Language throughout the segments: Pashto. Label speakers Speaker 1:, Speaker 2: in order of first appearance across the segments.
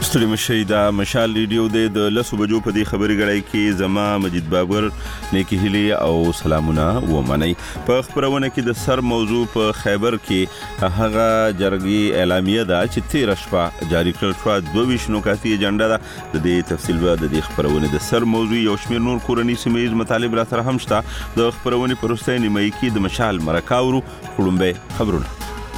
Speaker 1: ستړي مشئ دا مشال ریډیو د 10 بجو په دې خبري غړای کې زما مجید بابر نیکی هلی او سلامونه ومنئ. په خبرونه کې د سر موضوع په خیبر کې هغه جرګي اعلامیه ده چې 13 شپه جاری کړل شو. 22 نکاتي اجنډا ده. د دې تفصیل به د دې خبرونه د سر موضوع او شمیر نور کورنی سیمایي مطالب را سره هم شته. د خبرونه پروستۍ نیمه کې د مشال مرکاورو خړومبه خبرونه.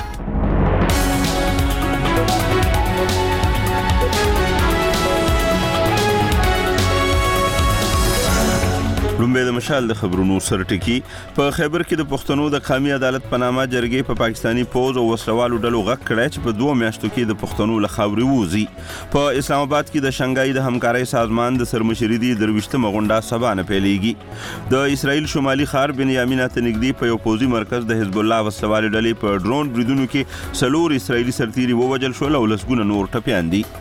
Speaker 1: لومبه د مشال د خبرونو سرټکی. په خیبر کې د پښتنو د قومي عدالت په نامه جرګې په پاکستانی پوز او وسلوالو ډلو غږ کړی چې په 2 میاشتو کې د پښتنو له خاورې ووځي. په اسلام آباد کې د شنګای د همکارۍ سازمان د سرمشري دی درويشتمه غونډه سبا نه پیلېږي. د اسرائیل شمالي ښار بنیامین ته نږدې په یو پوزي مرکز د حزب الله وسلوال ډلې په ډرون بریدونو کې 4 اسرائیلي سرتیري ووجل شول او لسګونه نور ټپيان دي.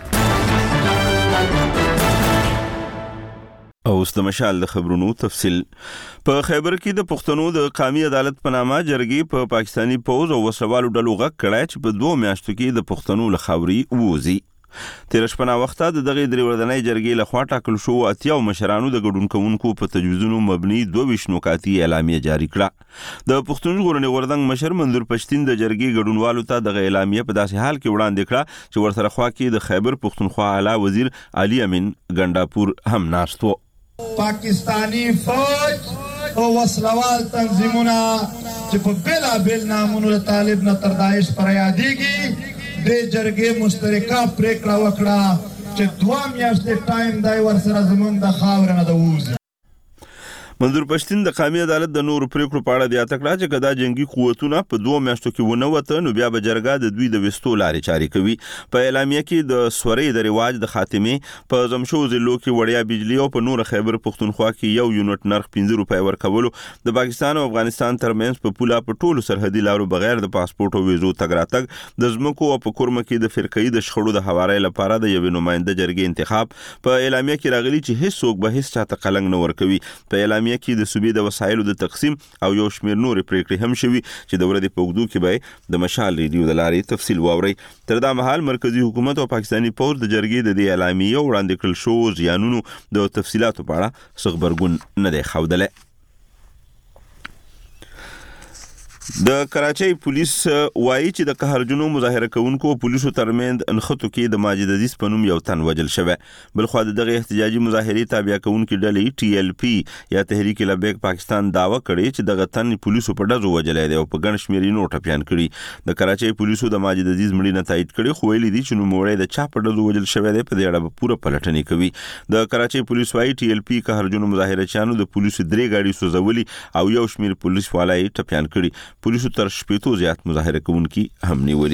Speaker 1: اوس د مشال د خبرونو تفصیل. په خیبر کې د پښتنو د قومي عدالت په نامه جرګې په پاکستانی پوز او وسلوالو ډلو غږ کړی چې په 2 میاشتو کې د پښتنو له خاورې ووځي. 13 شپه وخته د دغه دریوردنۍ جرګې له خوا ټاکل شو اتیا مشرانو د ګډون کوونکو په تجویزونو مبني 22 نکاتي اعلامیه جاری کړه. د پښتون ژغورنې غورځنګ مشر منظور پښتین د جرګې ګډونوالو ته دغه اعلامیه په داسې حال کې وړاندې کړه چې ورسره خوا کې د خیبر پښتونخوا اعلی وزیر علي امین ګنداپور هم ناست و.
Speaker 2: پاکستانی فوج او وسلوال تنظیمونه چې په بلا بل نامونو طالب نه تر داعش پر یادېږي د جرګې مشترکه پریکړه وکړه چې 2 میاشتې ټایم دی ورسره زمونږ د خاور نه د ووځي.
Speaker 1: منظور پښتین د قومي عدالت د نور پریکړو په اړه د اتکړه چې کدا جنگي قوتونه په 2 میاشتو کې ونه وته نو بیا به جرګه د دوی د وستو لارې چاري کوي. په اعلامیه کې د سوري د رواج د خاتمه په زمشو ضلعو کې وړیا بجلی او په نور خیبر پښتونخوا کې یو یونټ نرخ 15 روپۍ ورکولو، د پاکستان او افغانستان ترمنځ په پوله په ټولو سرحدي لارو بغیر د پاسپورت او ویزو تګ راتګ، د زمکو او په کورمه کې د فرقې د شخړو د حوارې لپاره د یو نماینده جرګې انتخاب. په اعلامیه کې راغلي چې هیڅ څوک به هیڅ چاته قلنګ نه ورکوي. په اعلامیه کې د صوبې د وسایلو د تقسیم او یو شمیر نور پریکړې هم شوي چې د ورځې په اوږدو کې به د مشال ریډیو د لارې تفصیل واوري. تر دا مهال مرکزی حکومت او پاکستانی پوز د جرګې د دې اعلامیه وړاندې کړل شو زیانونو د تفصیلاتو په اړه څه خبرګون نه دی ښودلی. د کراچۍ پولیس وایي چې د قهرجنو مظاهره کوونکو پولیسو ترمنځ انخطو کې د ماجد عزیز په نوم یو تن وجل شوی. بلخوا دغه احتجاجي مظاهرې تابع کوونکو ډلې TLP یا تحریک لبیک پاکستان داوا کړي چې دغه تن پولیسو په ډزو وجلې دی او په ګڼ شمېر نور ټپيان کړي. د کراچۍ پولیسو د ماجد عزیز مړی نه تایید کړي خو ویلي دي چې نوموړی د چا په ډزو وجل شوی دی په دې اړه پوره پلټنې کوي. د کراچۍ پولیس وایي TLP قهرجنو مظاهرچیانو د پولیسو 3 ګاډي سوځولي او یو شمیر پولیس والای ټپيان کړي. پولیسو تر 8 زیات مظاهره کوونکي هم نیولي.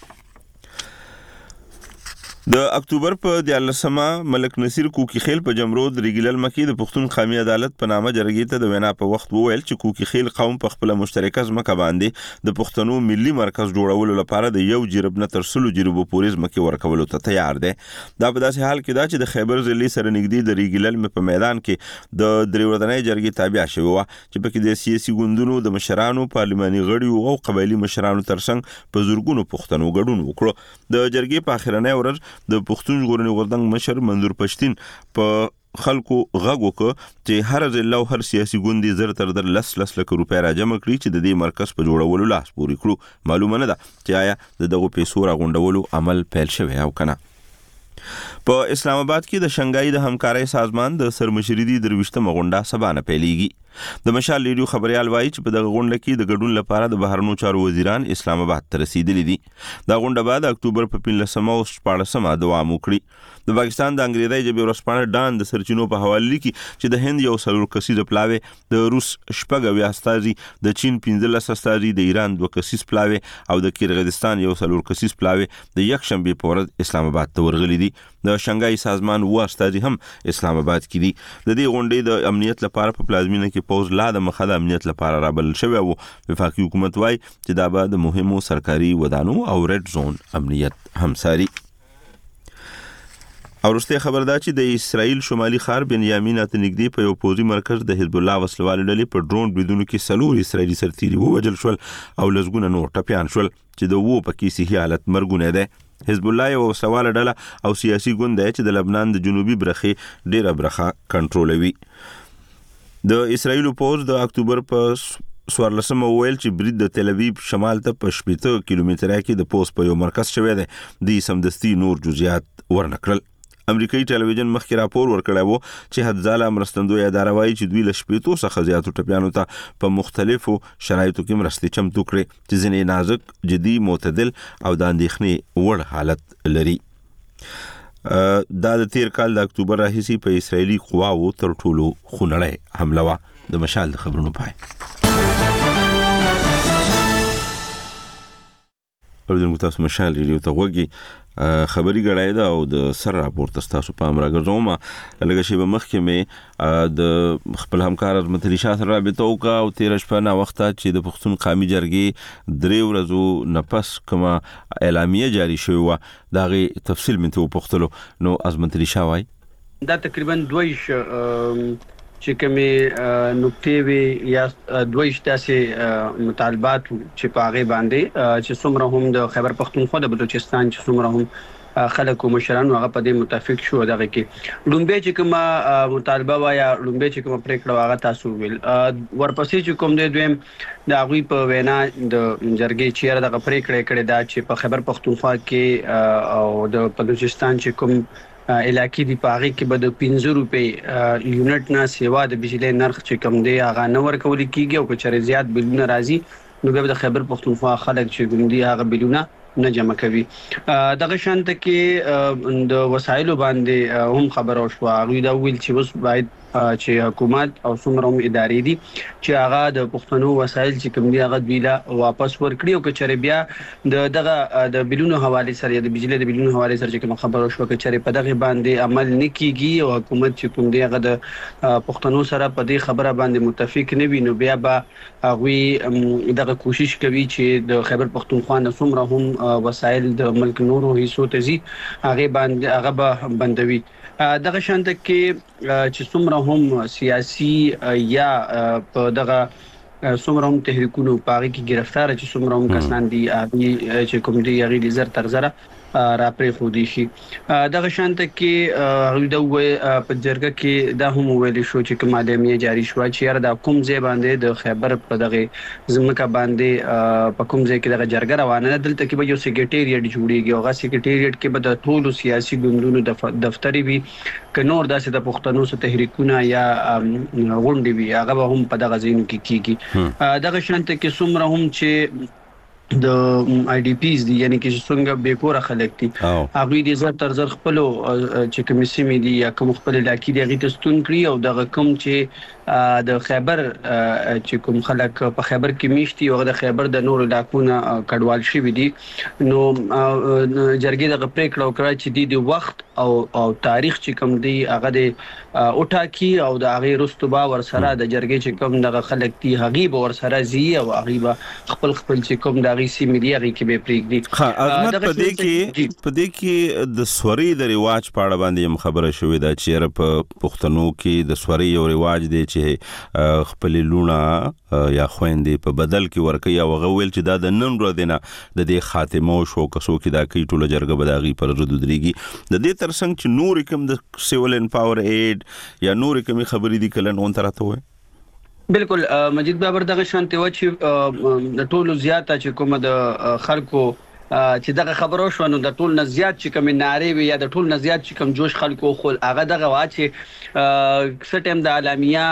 Speaker 1: د اکتوبر په 14مه ملک نصیر کوکی خیل په جمرود ریګلل مکی د پښتون قومي عدالت په نامه جرګې ته د وینا په وخت وویل چې کوکی خیل قوم په خپل مشترکه ځمکه باندې د پښتنو ملي مرکز جوړولو لپاره د یو جرب نه تر 100 جربو پورې ځمکه ورکولو ته تیار دی. دا په داسې حال کې دا چې د خیبر ضلع سره نږدې د ریګلل په میدان کې د دریوردنۍ جرګې تابع شوی و چې پکې د سیاسي ګوندونو د مشرانو، پارلماني غړیو او قبایلی مشرانو ترڅنګ په زورګونو پښتنو ګډون وکړو. د جرګې په اخرنۍ ورځ د پښتون ژغورنې غورځنګ مشر منظور پښتین په خلکو غږ وکړ چې هر ضلع او هر سیاسي ګوند زر تر 10 لک روپۍ راجمع کړي چې د دې مرکز په جوړولو لاس پورې کړو. معلومه نه ده چې آیا د دغه پیسو راغونډولو عمل پیل شوی او کنه. په اسلام آباد کې د شنګای د همکارۍ سازمان د سرمشري دی درويشتمه غونډه سبا نه پیلېږي. د مشال ریډیو خبريال وایي چې په دغه غونډه کې د ګډون لپاره د بهرنیو چارو وزیران اسلام آباد ته رسیدلي دي. دا غونډه بعد اکتوبر په 15 او 14 دوام وکړي. د پاکستان د انګریزي ژبې ورسپانه ډان د سرچینو په حواله لیکي چې د هند یو څلور کسیز پلاوی، د روس شپږ استازي، د چین 15 استازي، د ایران 2 کسیز پلاوی او د قرغیزستان یو څلور کسیز پلاوی د یک شنبه په ورځ اسلام آباد ته ورغلي دي. د شنګای سازمان و استازي هم اسلام آباد کې دي. د دې غونډې د امنیت لپاره په پلازمینه کې پوز لا د مخه د امنیت لپاره رابل شوی وو. وفاقي حکومت وایي چې دا به د مهمو سرکاري ودانو او ریډ زون امنیت همساري. او رسته خبر دا چې د اسرائیل شمالي ښار بنیامین ته نږدې په یو پوزي مرکز د حزب الله وسلوال ډلې په ډرون بریدونو کې 4 اسرائیلي سرتیري ووجل شول او لسګونه نور ټپيان شول چې د وو په کې صحي حالت مرګونه ده. حزب الله یو وسواله ډله او سیاسي ګوند دی چې د لبنان د جنوبي برخې ډیره برخه کنټرولوي. د اسرایل پوز د اکتوبر په 14 ویل چې برید د تل ابیب شمال ته په 80 کیلومتره کې د پوز په یو مرکز شوی دی. د سمدستي نور جزئیات ورنکړل. امریکایي ټلویزیون مخکې راپور ورکړی و چې حدزاله مرستندوی اداره وایي چې دوی له 80 څخه زیاتو ټپیانو ته په مختلفو شرایطو کې مرستې چمتو کړې چې ځینې نازک، جدي، معتدل او د اندېښنې وړ حالت لري. دا د تیر کال د اکتوبر راهیسې په اسرایلي قواوو تر ټولو خونړۍ حمله وه. د مشال د خبرونو پای. اوریدونکو تاسو مشال ریډیو ته غوږی خبري غړای دا او د سر راپورت تاسو په امر غوښوم. لکه شی به مخکې مې د خپل همکار متری شاه سره رابطه وکړه او 13 شپه نه وخت چې د پښتون قومي جرګې 3 ورځو نفس کومه اعلامیه جاری شوی و داغه تفصیل مې ته وپوښتلو. نو از متری شاه وای
Speaker 3: دا تقریبا 2 چې کومې نقطې وي یا 2 تاسې مطالبات چې په هغه باندې چې څومره هم د خیبر پختونخوا د بلوچستان چې څومره هم خلک او مشران هغه په دې متفق شو. دغه کې لومبه چې کومه مطالبه وایا لومبه چې کومه پریکړه واغه تاسو ویل ورپسې چې کوم دی دویم د هغوی په وینا د جرګې چیرې دغه پریکړه کړې دا چې په خیبر پختونخوا کې او د بلوچستان چې کوم علاقې دی په هغه کې به د 15 روپے یونټ نه سیوا د بجلی نرخ چې کم دی هغه نه ورکول کیږي او چې زیات بلونه راځي نو به د خیبر پختونخوا خلک چې ګوندي هغه بلونه نه جمع کوي. دغه شانت کې د وسایلو باندې هم خبرو شو. هغه دا ویل چې اوس باید چې حکومت او څومره ادارې دي چې هغه د پښتنو وسایل چې کوم دي هغه ویلا واپس ورکړي او کچره بیا دغه د بلونو حواله سره د بجلی د بلونو حواله سره چې کوم خبرو شو کچره په دغه باندې عمل نکېږي او حکومت چې کوم دی هغه د پښتنو سره په دې خبره باندې متفق نه وي نو بیا به هغه دغه کوشش کوي چې د خیبر پختونخوا نه څومره هم وسایل د ملک نورو حصو ته زی هغه باندې هغه به بندوي. دغه شانت کې چې څومره هم سیاسي یا په دغه څومره هم تحریکونو پاره کې گرفتار چې څومره هم کسان دي چې کوم دي هغه لزر تر زره را پرې خو دي شي. دغه شانت کې هغه د په جرګه کې دا هم ویل شو چې کوم اعلامیه جاری شو چې یاره د کوم ځای باندې د خیبر په دغه زمکه باندې په کوم ځای کې دغه جرګه روانه ده دلته کې به یو سیکریټریټ جوړیږي او هغه سیکریټریټ کې به د ټولو سیاسي ګوندونو دفتري وي که نور داسې د پښتنو سره تحریکونه یا غونډې وي هغه به هم په دغه ځایونو کې کیږي. دغه شانت کې څومره هم چې د آی ډی پیز دي یعنی چې څنګه بیکوره خلک دي هغه دې زر تر زر خپل چې کمیسي دي یا کوم خپل علاقې دي هغه تستون کړی او دغه کوم چې د خیبر چې کوم خلک په خیبر کې میشتي او د خیبر د نورو علاقونو کډوال شي دي نو جرګې د پریکړه وکړه چې د وخت او تاریخ چې کوم دی هغه د اوټاکی او د هغه رستوبا ورسره د جرګې چې کوم دغه خلک دي هغه به ورسره زی او هغه خپل چې کوم دغه سیمې دی هغه کې به پریږدي.
Speaker 1: احمد په دې کې د سوري د ریواج په اړه باندې خبره شوې ده چې په پښتنو کې د سوري یو ریواج دی چې خپل لونه یا خويندې په بدل کې ورکي او غویل چې دا د نن ورځې نه د دې خاتمه شو کسو کې دا کی ټوله جرګه بداغي پر ردودريږي د دې ترڅنګ چې نور کوم د سیول ان پاور ایډ یا نور کوم خبرې دي کله نون تراته وي.
Speaker 3: بالکل مجید بابر دغه شانته و چې د ټولو زیاته چې کومه د خلکو چې دغه خبرو شو نو د ټول نه زیات چې کوم ناری وي یا د ټول نه زیات چې کوم جوش خلکو خل هغه دغه وا چې سټیم د اعلامیه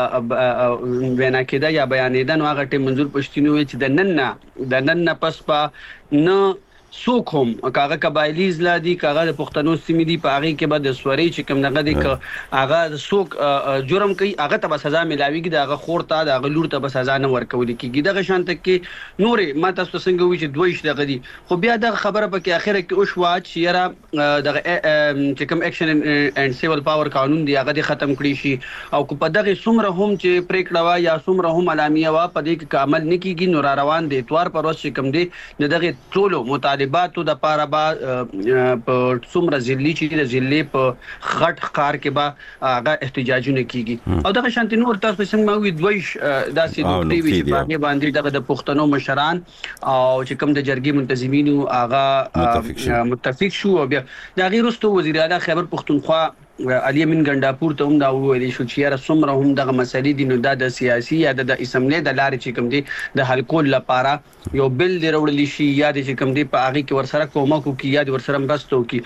Speaker 3: وینا کېده یا بیانېده نو هغه ټیم منظور پښتینو چې د نن پس په نه سوک هم کاغه قبایلی زلادي کاغه د پښتنو سیمې دي په هغه کې به د سوري چې کوم دغه د هغه سوک جرم کوي هغه ته سزا ملاويږي دغه خورته دغه لور ته سزا نه ورکول کیږي. دغه شانت کې نورې ما تاسو څنګه وی چې دوی دغه دي خو بیا دغه خبره په کې اخره کې او شوا چې یاره دغه چې کوم اکشن اند سیول پاور قانون دی هغه ختم کړی شي او په دغه څومره هم چې پریکړه وا یا څومره هم اعلامیه وا په دې کې عمل نه کیږي نو را روان دي اتوار پر ورځ کوم دي دغه ټولو مطالبه مطالباتو د پاره با په څومره ځلې چې د ځلې په غټ ښار کې به هغه احتجاجونه کیږي او دغه شانتي نور تاسو څنګه وي دوی داسې نقطې وي چې باندې دغه د پښتنو مشران او چې کوم د جرګې منتظمینو هغه متفق شو او بیا د غیر واستو وزیر اعلی خیبر پختونخوا علي امین ګنداپور ته هم دا وویل شو چې یاره څومره هم دغه مسلې دي نو دا د سیاسي یا د اسمبلی د لارې چې کوم دي د حل کول لپاره یو بل دی راوړل شي یا چې کوم دي په هغه کې ورسره کومک وکړي یا ورسره مرسته وکړي.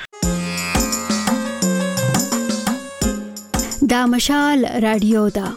Speaker 4: دا مشال رادیو دا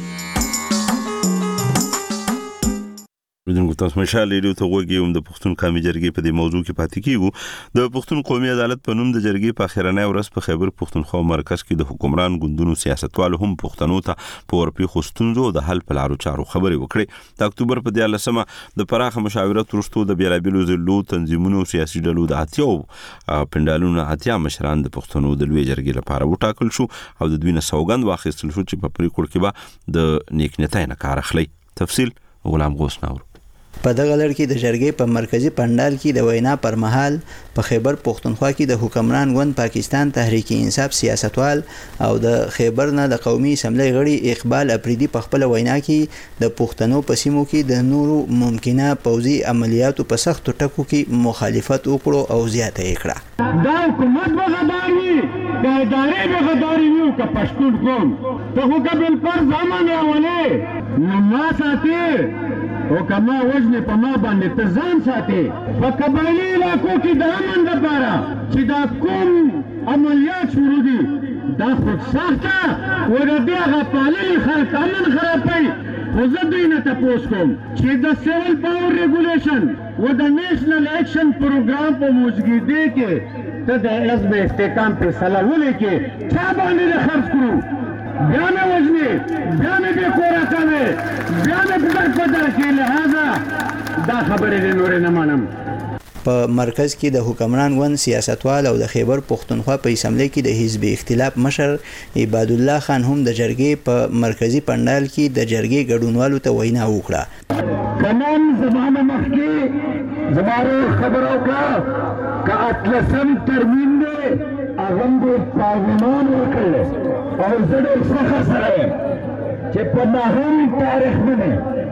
Speaker 1: بدون تاسو مشال لري ته وګورئ د پښتون قومي جرګې په دې موضوع کې پاتې کیږو. د پښتون قومي عدالت په نوم د جرګې په اخرنۍ ورځ په خیبر پښتونخوا مرکز کې د حکمران ګوندونو سیاستوالو هم پښتنو ته په ورپېښو ستونزو د حل په لارو چارو خبرې وکړې. د اکتوبر په 14مه د پراخه مشاورت وروسته د بیلابیلو ضلعو تنظیمونو سیاسي ډلو د اتیاو پندالونو اتیا مشران د پښتنو د لوی جرګې لپاره وټاکل شو او د دوی نه سوګند واخیستل شو چې په پریکړه کې به د نیکنیتۍ نه کار اخلي. تفصیل غلام غوث ناور.
Speaker 5: په دغه لړ کې د جرګې په مرکزی پندال کې د وینا پر مهال په خیبر پښتونخوا کې د حکمران ګوند پاکستان تحریک انصاف سیاستوال او د خیبر نه د قومي اسمبلی غړي اقبال اپریدي په خپل وینا کې د پښتنو په سیمو کې د نورو ممکنه پوځي عملیاتو په سختو ټکو کې مخالفت وکړو او زیاته یې کړه.
Speaker 6: دا حکومت وغداري دا ادارې وغداري یو که پښتون قوم ته خو قبل پر ځامن راولې نو ما ساتي او کما وجنه په ما باندې ته ځان ساتي په قبایلی علاقو کې د امن لپاره چې دا کوم عملیات شروع دي دا خود سخته و د دې هغه پاللي خلک امن خرابوي. خو زه دوی نه تپوس کوم چې د سیول پاور ریګولیشن و د نیشنل ایکشن پروګرام په موجودګۍ کې ته د حزب استحکام فیصله ولیکې چا باندې خرڅ کړو بیا مې وژنې بیا مې بې کوره کوې بیا مې پدر پدر کې لهذا دا خبرې دې نورې نه منم.
Speaker 5: په مرکز کې د حکمران ګوند سیاستوال او د خیبر پښتونخوا په اسمبلی کې د حزب اختلاف مشر عباد الله خان هم د جرګې په مرکزی پندال کې د جرګې ګډونوالو ته وینا وکړه.
Speaker 6: کمن زمانه مخکې زماره خبرو کا که اطلسم ترمیم دی اغم دې پارلمان وکړل او زه ډېر څخه سره یم چې په نهم تاریخ باندې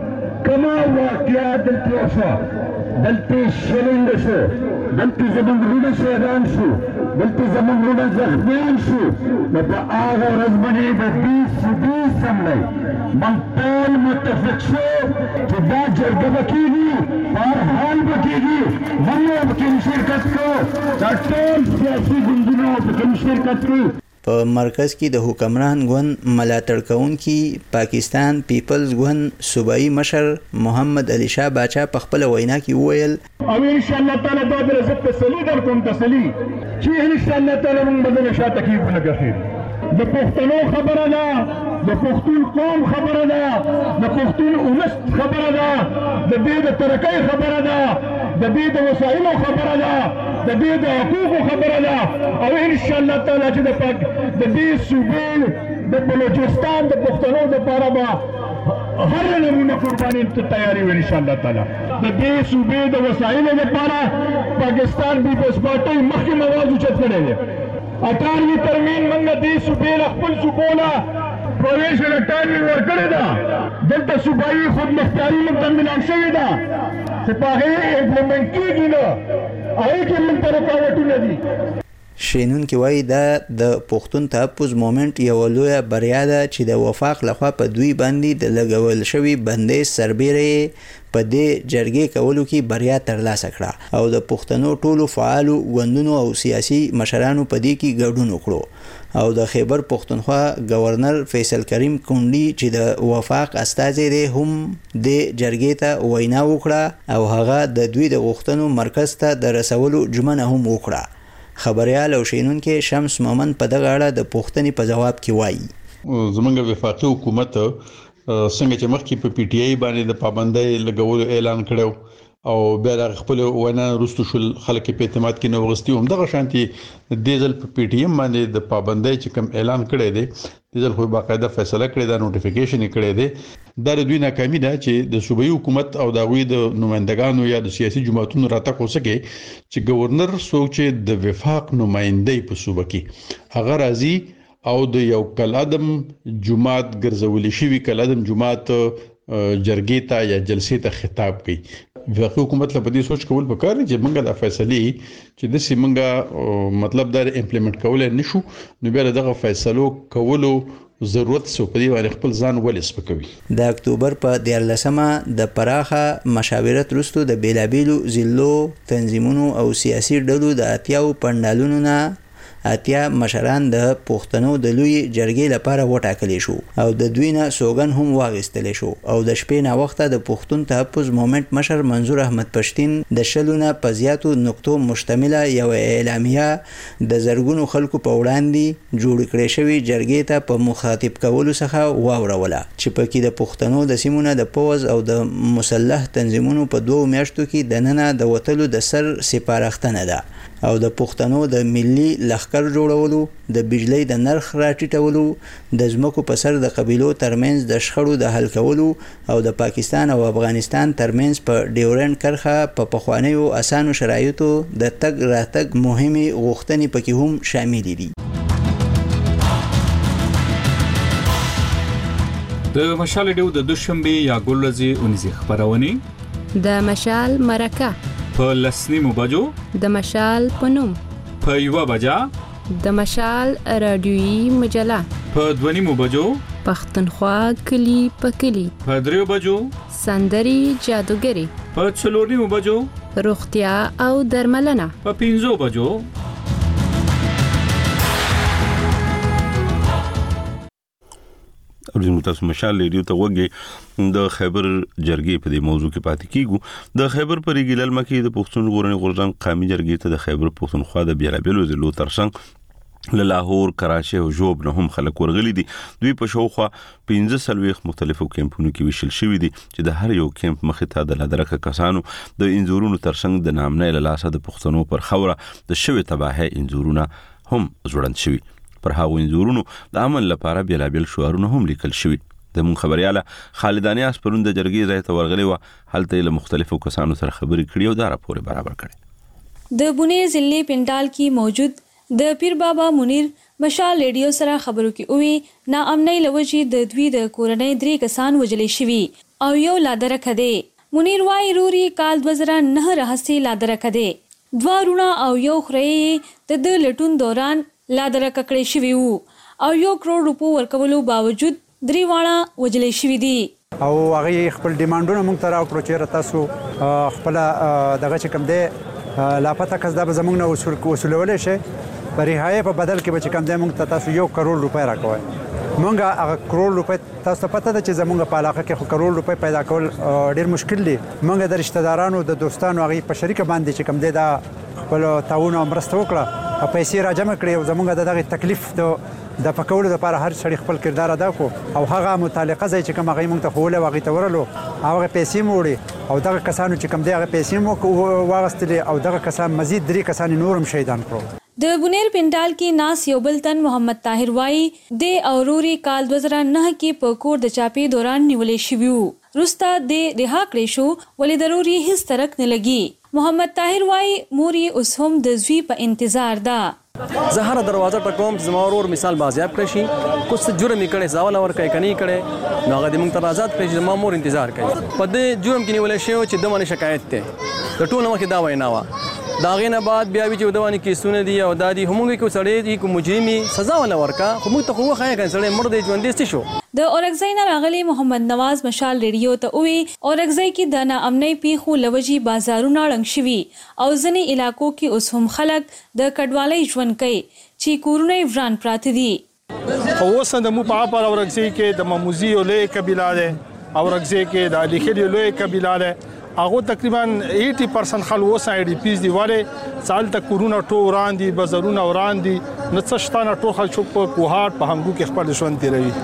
Speaker 6: کما واقعیا دلته وشوه دلته شلنګ شو دلته زموږ وروڼه شهیدان شو دلته زموږ وروڼه زخمیان شو نو په هغه ورځ باندې د دې صوبې اسمبلی موږ ټول متفق شو چې دا جرګه به کېږي په هر حال به کېږي موږ به پکې شرکت کوو دا ټول سیاسي ګوندونه به پکې شرکت کوي.
Speaker 5: په مرکز کې د حکمران ګوند ملاتړ کوونکي پاکستان پیپلز ګوند صوبایي مشر محمد علي شاه باچا په خپل وینا کې وویل
Speaker 6: او ان شاء الله تعالی دا د عزت تسلی درکوم تسلی چې ان شاء الله تعالی موږ بدل شاته کیږو لکه خیر د پښتنو خبره ده د پښتون قوم خبره ده د پښتون اولس خبره ده د دې د ترقۍ خبره ده د دې د وسایلو خبره ده د دې د حقوقو خبره ده او ان شاء الله تعالی چې د دې صوبې د بلوچستان د پښتنو لپاره به هر نمونه قرباني ته تیاری وي ان شاء الله تعالی د دې صوبې د وسایلو لپاره پاکستان پیپلز پارټي مخکې مواد اوچت کړی دی. 18 ترمیم موږ دې صوبې له خپل صوبو نه پرویشن 18 ورکړې ده دلته صوبایي خودمختاري موږ ته ملان شوې ده چې په هغې امپلیمنټ کېږي نه هغې کې موږ ته رکاوټونه دي.
Speaker 5: شینون کې وایي دا د پښتون تحفظ مومنټ یو لویه بریا ده چې د وفاق لخوا په دوی باندې د لګول شوي بندیز سربیره په دې جرګې کولو کې بریا ترلاسه کړه او د پښتنو ټولو فعالو ګوندونو او سیاسي مشرانو په دې کې ګډون وکړو او د خیبر پښتونخوا گورنر فیصل کریم کونډي چې د وفاق استازی دی هم د جرګې ته وینا وکړه او هغه د دوی د غوښتنو مرکز ته د رسولو ژمنه هم وکړه. خبريال او شینونکو شمس مومن په دغه اړه د پوښتنې په جواب کې وایي
Speaker 7: زمونږ وفاقي حکومت څنګه چې مخکې په پی ټی آی باندې د پابندۍ لګولو اعلان کړو او بیا خپل وینا رستو شول خلک په اعتماد کې نو وغستي هم دغه شانتي دیزل په پی ټی ایم باندې د پابندۍ چې کوم اعلان کړی دی دیزل خو باقاعده فیصله کړی دا نوټیفیکیشن کړی دی دا د دوی ناکامي ده چې د صوبایي حکومت او د غوي د نمائندګانو یا د سیاسي جماعتونو راته کوسکه چې گورنر سوچ د وفاق نمائندې په صوبه کې هغه راځي او د یو کلادم جماعت ګرځولې شوی کلادم جماعت جرګې ته یا جلسې ته خطاب کوي وفاقي حکومت له دې سوچ کول پکار چې موږ د فیصلې چې د سیمنګا مطلب دا امپلیمنٹ کول نشو نو بیا دغه فیصلو کولو ضرورت سو په دې باندې خپل ځان ولې سپکوي
Speaker 5: د اکتوبر په 14مه د پراخه مشاورت وروسته د بیلابیلو ضلعو تنظیمونو او سیاسي ډلو د اتیاو پندالونو نه اتیا مشران د پښتنو د لوی جرګې لپاره وټاکل شو او د دوی نه سوګن هم واغستل شو او د شپې نه وخت د پښتون تحفظ مومنت مشر منظور احمد پښتين د شلونه پزیاتو نقطو مشتمله یو اعلامیه د زرګونو خلکو په وړاندې جوړ کړې شوی جرګې ته په مخاطب کولو څخه واوروله چې پکې د پښتنو د سیمونو د پوز او د مسلح تنظیمونو په 2 میاشتو کې د نننه د وټلو د سر سپارښتنه ده او د پښتنو د ملي لخر جوړولو د بجلی د نرخ راټیټولو د ځمکو په سر د قبيلو ترمنځ د شخړو د حل کولو او د پاکستان او افغانستان ترمنځ په ډیورنډ کرخه په پخوانیو اسانو شرایطو د تګ راتګ مهمه غوښتنې پکې هم شامل دي
Speaker 8: د مشال ډیو د دوشنبه یا ګلزي 19 خبرونه
Speaker 9: د مشال مرکه
Speaker 8: په لسنیمو بجو
Speaker 9: د مشال پنوم
Speaker 8: په یو بجا
Speaker 9: د مشال رادیویی مجله
Speaker 8: په دونیمو بجو
Speaker 9: پښتونخوا کلی په کلی
Speaker 8: په دریو بجو
Speaker 9: سندري جادوګری
Speaker 8: په څلورنیمو بجو
Speaker 9: روغتیا او درملنه
Speaker 8: په 5 بجو
Speaker 1: ورځم تاسو مشال ریډیو ته وګورئ د خیبر جرګې په دې موضوع کې پاتې کیږو د خیبر پر ګیلل مکه د پښتون غورنی غورځنګ قومي جرګې ته د خیبر پښتونخوا د بیلابیلو ضلعو ترڅنګ له لاهور کراچي او جوب نه هم خلک ورغلي دي دوی په شاوخوا 15 مختلفو کیمپونو کې وشل شوې دي چې د هر یو کیمپ مخې ته د لادرکه کسانو د انزورونو ترڅنګ د نامنې له لاسه د پښتنو پر خوره د شوی تباهي انزورونه هم ځوړند شوي پر هغه انزورونو د عمل لپاره بیلابیل شعارونه هم لیکل شوي د مون خبرياله خالدانی اسپرون د جرګې ځای ته ورغلي و هلته له مختلفو کسانو سره خبرې کړي او دا راپور برابر کړي
Speaker 10: د بونیر ضلع پندال کې موجود د پیر بابا منیر مشال ریډیو سره خبرو کې وی نا امنۍ لوجي د دوی د کورنۍ 3 کسان وجلې شوي او یو لادرکه دی منیر وايي روري کال 2009 راهسي لادرکه دی دوه رونه او یو خړې د لټون دوران لادرکه کړې شوی وو او 1 کروڑ روپو ورکولو باوجود 3 واړه وجلې شوی دي
Speaker 11: او هغه خپل ډیماندونه موږ ته راوړو چې تاسو خپل دغه چې کوم دی لاپته کس دا به زموږ نه وصولولې شي په رهایي په بدل کې به چې کوم دی موږ ته تاسو 1 کروڑ روپۍ راکوئ موږ هغه کروڑ روپۍ تاسو پته ده چې زموږ په علاقه کې خو کروڑ روپۍ پیدا کول ډیر مشکل دي موږ د رشتہ دارانو د دوستانو هغه په شریک باندې چې کوم دی دا خپل تعاون او مرسته وکړه او پیسې را جمع کړې او زموږ دغه تکلیف د پکولو لپاره هر څړي خپل کردار ادا کو او هغه متعلقه ځای چې کوم هغه موږ ته خوله واغې ته ورلو هغه پیسې موړي او دغه کسانو چې کوم دی هغه پیسې مو واغستلې او دغه کسان مزید 3 کسان نورم شهیدان کړو
Speaker 10: د بونیر پندال کې ناس یو بل تن محمد طاهر وايي د اوروري کال 2009 کې په کور د چاپی دوران نیولې شوی وو رستا د رها کړې شو ولې ضروري هیڅ ترک نه لګي محمد طاهر وايي موري اوس هم د زوی په انتظار ده
Speaker 12: زهره دروازه ټکوم زما ورور مثال بازیاب کړی شي کوڅ جرم کړي زاول اور کوي کني کړي نو هغه د موږ تر آزاد کړي زما مور انتظار کوي په دې جرم کې نیولې شو چې دمنه شکایت ته د ټول مخه دا وینا وا داغه نه بعد بیا وی چې ودوانی کیسونه دي او دادی همغه کو سړی دي کو مجرمي سزا ولا ورکا خو موږ ته خو خای کړي سړی مړ دی ژوند دي شو
Speaker 10: د اورګزای نه راغلي محمد نواز مشال ریډیو ته وی اورګزای کې د نا امنۍ پیخو لوجي بازارونه رنګ شوي او ځنی علاقو کې اوس هم خلک د کډوالۍ ژوند کوي چې کورونه وران پراته دي
Speaker 13: خو اوس د مو په اورګزای کې د مموزي له قبيله ده اورګزای کې د الیخلی له قبيله ده هغه تقریبا 80% خلک وسای ډي پیس دی واره سال تک کورونا ټو وران دي بازارونه وران دي نڅشتانه ټو خلک په کوهات په همګو کې خپل ژوند تیروي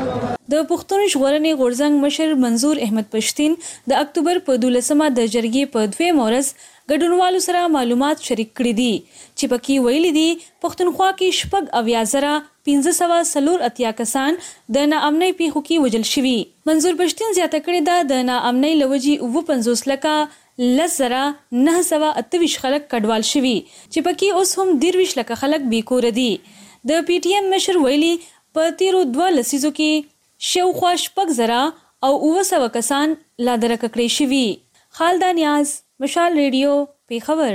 Speaker 10: د پښتون ژغورنې غورځنګ مشر منظور احمد پښتين د اکتوبر په 12مه د جرګې په 2 مورز ګډونوالو سره معلومات شریک کړي دي چې پکې ویلي دي پښتونخوا کې شپږ اویا زره 1504 کسان د ناامنۍ پیښو کې وژل شوي. منظور پښتين زیاته کړې ده د ناامنۍ لوجې 50 لکه 10,928 خلک کډوال شوي چې پکې اوس هم 23 لکه خلک بیکور دي. د پی ټی ایم مشر ویلي په تیرو 2 لسیزو کې شاوخوا 6,000 او 900 کسان لا درک کړی شوي. خالده نیاز، مشال ریډیو، پیښور.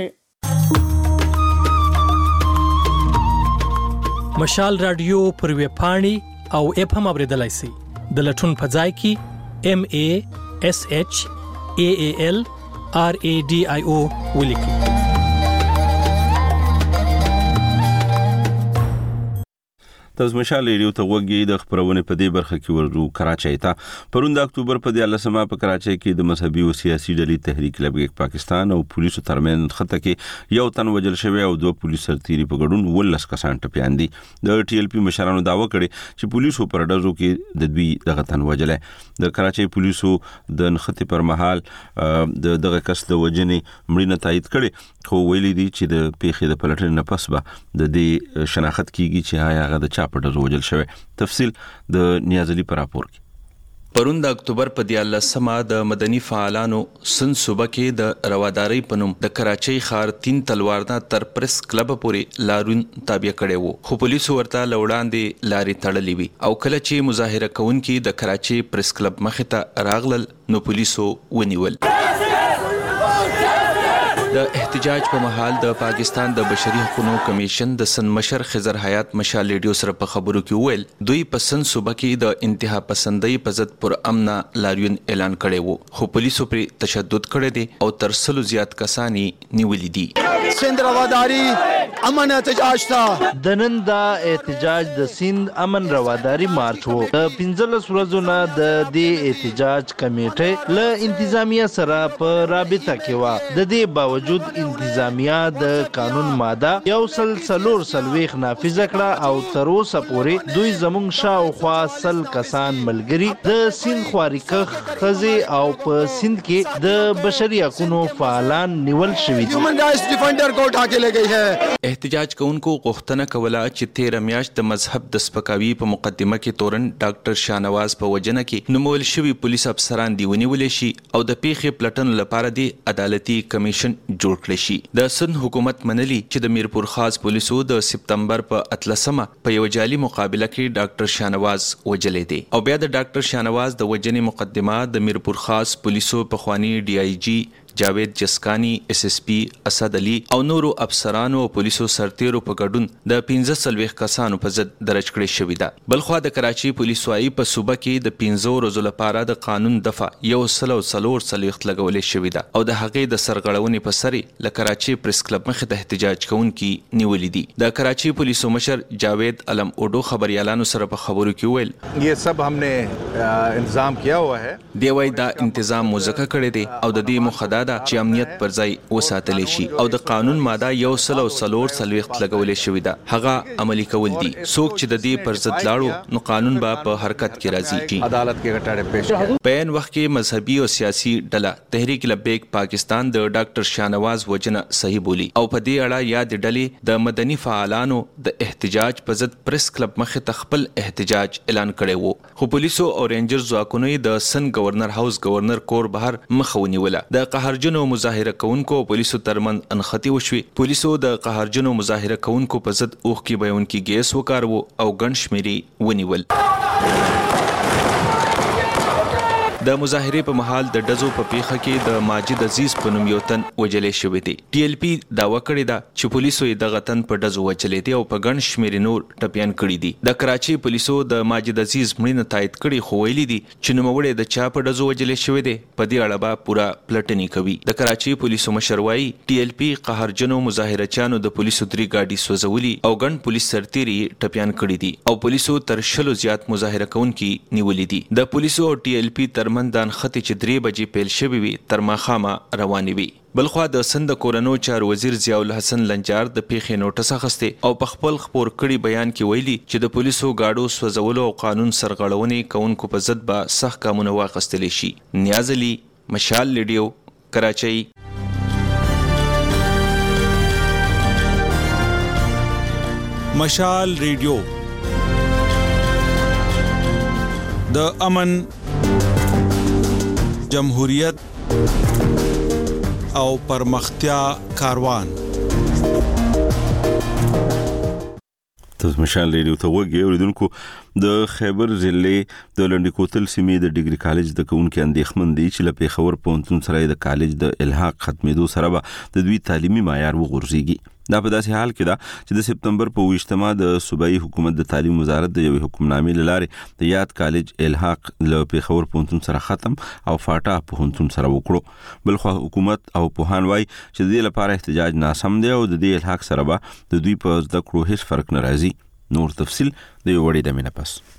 Speaker 14: مشال رادیو پر ویب پاڼې او اپ هم اوریدلای شئ. د لټون په ځای کې MASHAALRADIO ولیکئ.
Speaker 1: تاسو مشال ریډیو ته وګورئ. د خبرونه په دې برخه کې ورو کراچۍ ته پرون د اکتوبر په 13مه په کراچۍ کې د مذهبي او سیاسي ډلې تحریک لبیک پاکستان او پولیسو ترمن خطه کې یو تن وجل شوی او 2 پولیس سرتیري په ګډون 19 کسان ټپيان دي. د ټي ال پی مشرانو داوا کړي چې پولیسو پر ډزو کې د دوی دغه تن وجل. د کراچۍ پولیسو د نخته پر مهال دغه کس د وجنې مړینه تایید کړي خو ویلي دي چې د پیښې د پلټنې نه پس به د دې شناخت کیږي چې هغه د په ډزو وجل شوی. تفصیل د نیاز علي پر راپور کې.
Speaker 15: پرون د اکتوبر په 13مه د مدني فعالانو سن صوبه کې د روادارۍ پنوم د کراچۍ ښار 3 تلوارنا تر پریس کلب پورې لارون تابع کړي وو خو پولیسو ورته لوړاندې لارې تړلې وي او کله چې مظاهره کوونکي د کراچۍ پریس کلب مخې ته راغلل نو پولیسو ونیول. د احتجاج په محل د پاکستان د بشري حقوقو کمیشن د سن مشر خضر حیات مشال ریډیو سره په خبرو کې ویل دوی په سن صوبه کې د انتها پسندۍ په ضد پر امن لاریون اعلان کړي وو خو پولیسو پر تشدد کړی دي او تر 100 زیات کسانی نیولې دي.
Speaker 16: سند رواداری امن احتجاج تا
Speaker 17: د نن دا احتجاج د سند امن رواداری مارچ وو. د 15 ورځو نه د دې احتجاج کمیټه له انتظامیه سره په رابطه کې و. د دې باوجود انتظامیه د قانون ماده 140 نافذ کړه او تر اوسه پورې دوی زمونږ شاوخوا 100 کسان ملګری د سند خواریکه خزي او په سند کې د بشري حقوقو فعالان نیول شوي دي.
Speaker 15: احتجاج کوونکو غوښتنه کوله چې 13 میاشت د مذهب د سپکاوي په مقدمه کې تورن ډاکټر شاهنواز په وجنه کې نومول شوی پولیس افسران دی ونیول شي او د پیښې پلټن لپاره دی عدالتي کمیشن جوړ کړی شي. د سند حکومت منلي چې د میرپور خاص پولیسو د سپتمبر په 13مه په یو جالي مقابله کې ډاکټر شاهنواز وجلې دي او بیا د ډاکټر شاهنواز د وجنې مقدمه د میرپور خاص پولیسو په خواني ډي آی جی جاوید جسکانی اس اس پی اسد علي او نورو افسرانو او پولیسو سرتیرو په ګډون د 15 کسانو په ضد درج کړی شوې ده. بلخوا د کراچي پولیس وايي په صوبه کې د 15 ورځو لپاره د قانون دفعه 144 لګولې شوې ده او د هغې د سرغړونې په سری ل کراچي پریس کلب مخې ته احتجاج کوونکي نیولې دي. د کراچي پولیسو مشر جاوید علم اوډو خبريالانو سره په خبرو کې ویل
Speaker 18: یہ سب ہم نے انتظام کیا ہوا ہے.
Speaker 15: دی وای دا تنظیم موزکه کړی دی او د دې مخدد چې امنیت پر ځای وساتل شي او د قانون ماده 144 لګولې شوې ده هغه عملی کول دي. څوک چې د دې پر ضد لاړو نو قانون به په حرکت کې راځي.
Speaker 18: عدالت کې غټاړه پېښ
Speaker 15: په ان وخت کې مذهبي او سیاسي ډله تحریک لبیک پاکستان د ډاکټر شاهنواز وجنه صحیح بولی او په دې اړه یاد ډلې د مدني فعالانو د احتجاج په ضد پریس کلب مخې ته خپل احتجاج اعلان کړی وو خو پولیسو او رینجر ځواکونو د سن گورنر هاوس گورنر کور بهر مخونیوله. د قهرجنو مظاهره کوونکو پولیسو ترمن انختی وشوي. پولیسو د قهرجنو مظاهره کوونکو په ضد اوخکي بیانونکي ګیس وکارو او ګڼ شمیري ونیول. د مظاهره په محل د ډزو په پیښه کې د ماجد عزیز په نوم یو تن وجلې شوی دی. ټي ال پی داوا کړی دا چې پولیسو یې دغه تن په ډزو وجلې دي او په ګڼ شمېر نور ټپيان کړي دي. د کراچي پولیسو د ماجد عزیز مړینه تایید کړي خو ویلي دي چې نوموړی د چا په ډزو وجلې شوی دی په دې اړه به پوره پلټنې کوي. د کراچي پولیسو مشر وایي ټي ال پی قهرجنو مظاهرچیانو د پولیسو 3 ګاډي سوځولي او ګڼ پولیس سرتیري ټپيان کړي دي او پولیسو تر 100 زیات مظاهره کوونکي نیولې دي. د پولیسو او ټي ال پی ترمن چمن دان خطي چې 3 بجې پیل شوی وي تر ماښامه روانې وي. بلخوا د سند کورنو چارو وزیر ضیاء الحسن لنجار د پیښې نوټس اخیسته او په خپل خبر کړي بیان کې ویلي چې د پولیسو گاډو سوځولو او قانون سرغړونې کوونکو په ضد به سخت ګامونه واخیستل شي. نیاز علي، مشال ریډیو، کراچۍ.
Speaker 19: مشال ریډیو د امن، جمهوریت او پرمختیا کاروان.
Speaker 1: تاسو مشال ریډیو ته وګورئ. اوریدونکو د خیبر ضلع د لنډی کوتل سیمې د ډیګري کالج د کوونکو اندېښمن دي چې له پیښور پوهنتون سره د کالج د الحاق ختمېدو سره به د دوی تعلیمي معیار وغورځيږي. دا په داسې حال کې ده چې د سپتمبر په 28مه د صوبایي حکومت د تعلیم وزارت د یوې حکمنامې لارې د یاد کالج الحاق له پیښور پوهنتون سره ختم او فاټا پوهنتون سره وکړو. بلخو حکومت او پوهان وايي چې د دې لپاره احتجاج ناسم دی او د دې الحاق سره به د دوی په زده کړو هیڅ فرق نه راځي. نور تفصیل د یو وړي د مینه پس.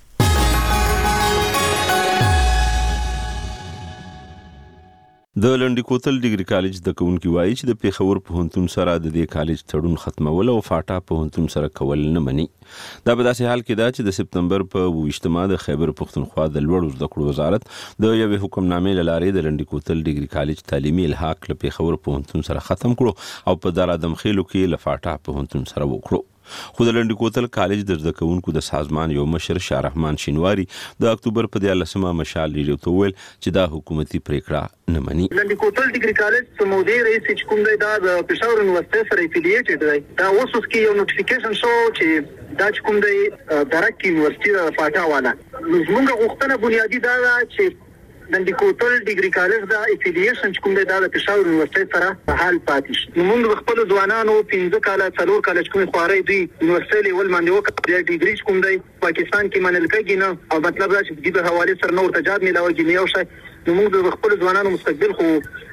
Speaker 1: د لنډی کوتل ډیګري کالج د کوونکو وایي چې د پیښور پوهنتون سره د دې کالج تړون ختمول او فاټا پوهنتون سره کول نه مني. دا په داسې حال کې ده چې د سپتمبر په 28مه د خیبر پښتونخوا د لوړو زده کړو وزارت د یوې حکمنامې لارې د لنډی کوتل ډیګري کالج تعلیمي الحاق له پیښور پوهنتون سره ختم کړو او په دارادم خېلو کې له فاټا پوهنتون سره وکړو. خو د لنډی کوتل کالج د زده کوونکو د سازمان یو مشر شاه رحمان شینواری د اکتوبر په 14مه مشال ریډیو ته ویل چې دا حکومتي پریکړه نه مني.
Speaker 20: لنډی کوتل ډیګري کالج سمودي رئیس چې کوم دی دا د پېښور یونیورسيټي سره افیلیټډ دی. دا اوس کې یو نوټیفیکیشن شو چې دا چې کوم دی درک یونیورسيټي د فاټا والا موږ غوښتنه بنیادی دا چې لنډی کوتل ډیګري کالج دا افیلیشن چې کوم دی دا د پېښور یونیورسيټي سره حال پاتې شي. موږ خپل ځوانانو 15 کاله 4 کاله چې کوم خواري دوی یونیورسيټي لیول باندې وکړي ډیګري کوم دی پاکستان کې منل کېږي نه او مطلب دا چې د حواله سره نور تجارت ملاوي نه یو شي. موږ خپل ځوانانو مستقبل خو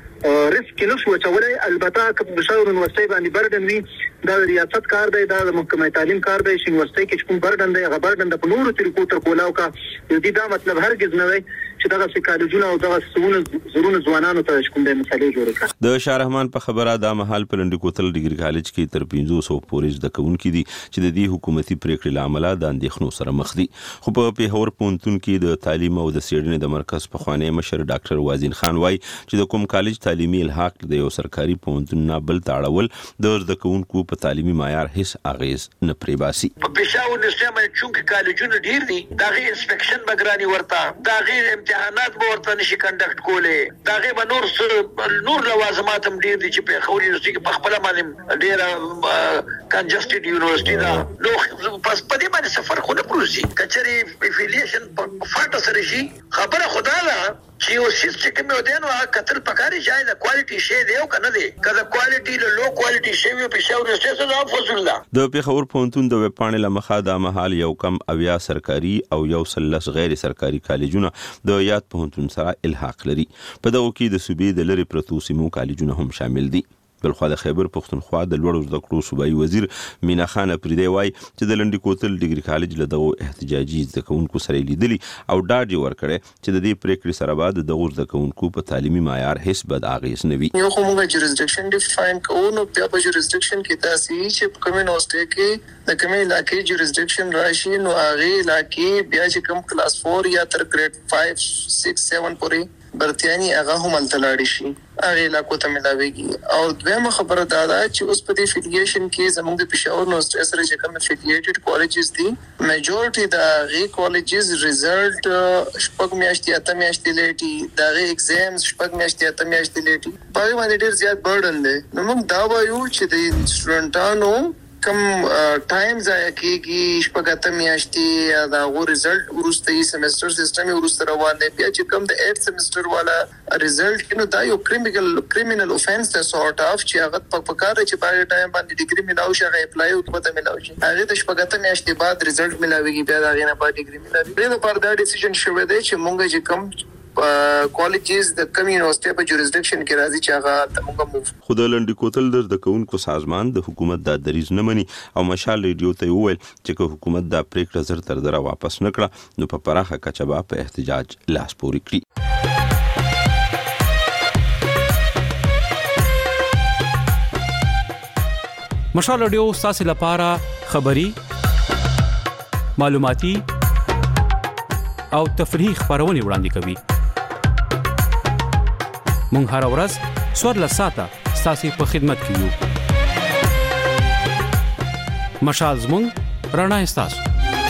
Speaker 20: ریسک نه شو چولای. البته که پېښور یونیورسيټي باندې بردن وي دا د ریاست کار دی، دا د محکمه تعلیم کار دی چې یونیورسيټي کې کوم بردن دی هغه بردن د نورو طریقو تر کولاو کا دې دا مطلب هرگز نه وي چې دغه کالجونه او دغه زرونه ځوانانو ته کوم د مسلې جوړ کړي.
Speaker 1: د شاه رحمان په خبره دا مهال په لنډی کوتل ډیګري کالج کې تر 500 پورې زده کوونکي دي چې د دې حکومتي پریکړې لامل د اندېښنو سره مخ دي. خو په پیښور پوهنتون کې د تعلیم او د څېړنې د مرکز پخوانی مشر ډاکټر وازین خان وايي چې د کوم کالج تعلیمي الحاق د یو سرکاري پوهنتون نه بل تاړول د زده کوونکو په تعلیمي معیار هیڅ اغیز نه پرې باسي.
Speaker 21: په پیښور یونیورسيټي باندې چونکې کالجونه ډیر دي دغه انسپیکشن بګرانی ورته دغه امتحانات به ورته نشي کنډکټ کولې دغه به نور لوازمات هم ډیر دي چې پیښور یونیورسيټي په خپل باندې ډیر کنجسټډ یونیورسيټي دا نو پس په دې باندې سفر خو نه پروزي کچري افیلیشن په فاټا سره شي خبره خدا ده چې او سیستم یو دی نو کتل پکاري ځای د کوالټي شی دی او کنه دی کله کوالټي له لو کوالټي شی په پیښور یونیورسيټي سره فصل ده.
Speaker 1: د پیښور پوهنتون د ویب پاڼې لمخه د مهال یو کم اویا سرکاري او یو سلس غیر سرکاري کالجونه د یاد پوهنتون سره الحاق لري. په دغه کې د صوبې د لری پرتو سیمو کالجونه هم شامل دي. بلخو د خیبر پښتونخوا د لوړو زده کړو صوبایي وزیر مینا خان افریدی وايي چې د لنډی کوتل ډیګري کالج له دغه احتجاجي زده کوونکو سره لیدلي او ډاډ ورکړي چې د دې پریکړې سره بعد دغه زده کوونکو په تعلیمي معیار هیڅ بد اغیز نه وي.
Speaker 22: یو کومه جوریسډکشن ډیفاین کوو نو په جوریسډکشن کې تاسو چې کوم یونیورسيټي کې د کومې علاقې جوریسډکشن راشي نو هغه علاقې بیا چې کوم کلاس 4 یا تر ګریډ 5 6 7 پورې برتیانی هغه هم التلاړي شي هغه علاقو ته ملاويږي. او دویمه خبره دا ده چې اوس په دې افیلیشن کې زموږ د پیښور یونیورسيټي سره چې کوم افیلیټډ کالجز دي میجورټي د غي کالجز ریزلټ شپږ میاشتې اته میاشتې لیټي د غي ایگزامز شپږ میاشتې اته میاشتې لیټي په باندې ډیر زیات برډن دی. نو موږ دا وایو چې د سټوډنټانو کم ټایم ضایع کیږي شپږ اته میاشتې دا غو ریزلټ ورسته سیمستر سیستم ورسته روان دی بیا چې کوم د 8 سیمستر والا ریزلټ نو دا یو کریمینل اوفنس ته سورټ اف چې هغه په پکاره چې په ټایم باندې ډیګري ملاوي شي هغه اپلای او پته ملاوي شي هغه د شپږ اته میاشتې بعد ریزلټ ملاويږي بیا دا غینه په ډیګري ملاوي. دا پر دا ډیسیژن شوه دی چې مونږ چې کوم کالجز د کوم یونیورسيټي په جوریسډکشن کې راځي چې هغه تمغه موف.
Speaker 1: خو د لنډی کوتل د کوونکو سازمان د حکومت د دریز نه مني او مشال ریډیو ته وویل چې حکومت دا پریکړه زر تر دره واپس نکړه نو په پراخه کچه به په احتجاج لاس پورې کړي.
Speaker 8: مشال رادیو ستاسو لپاره خبري معلوماتي او تفریحي خبرونه وړاندې کوي. مونږ هر ورځ 14 ساعته ستاسو په خدمت کې یو. مشال زموږ رڼا ستاسو.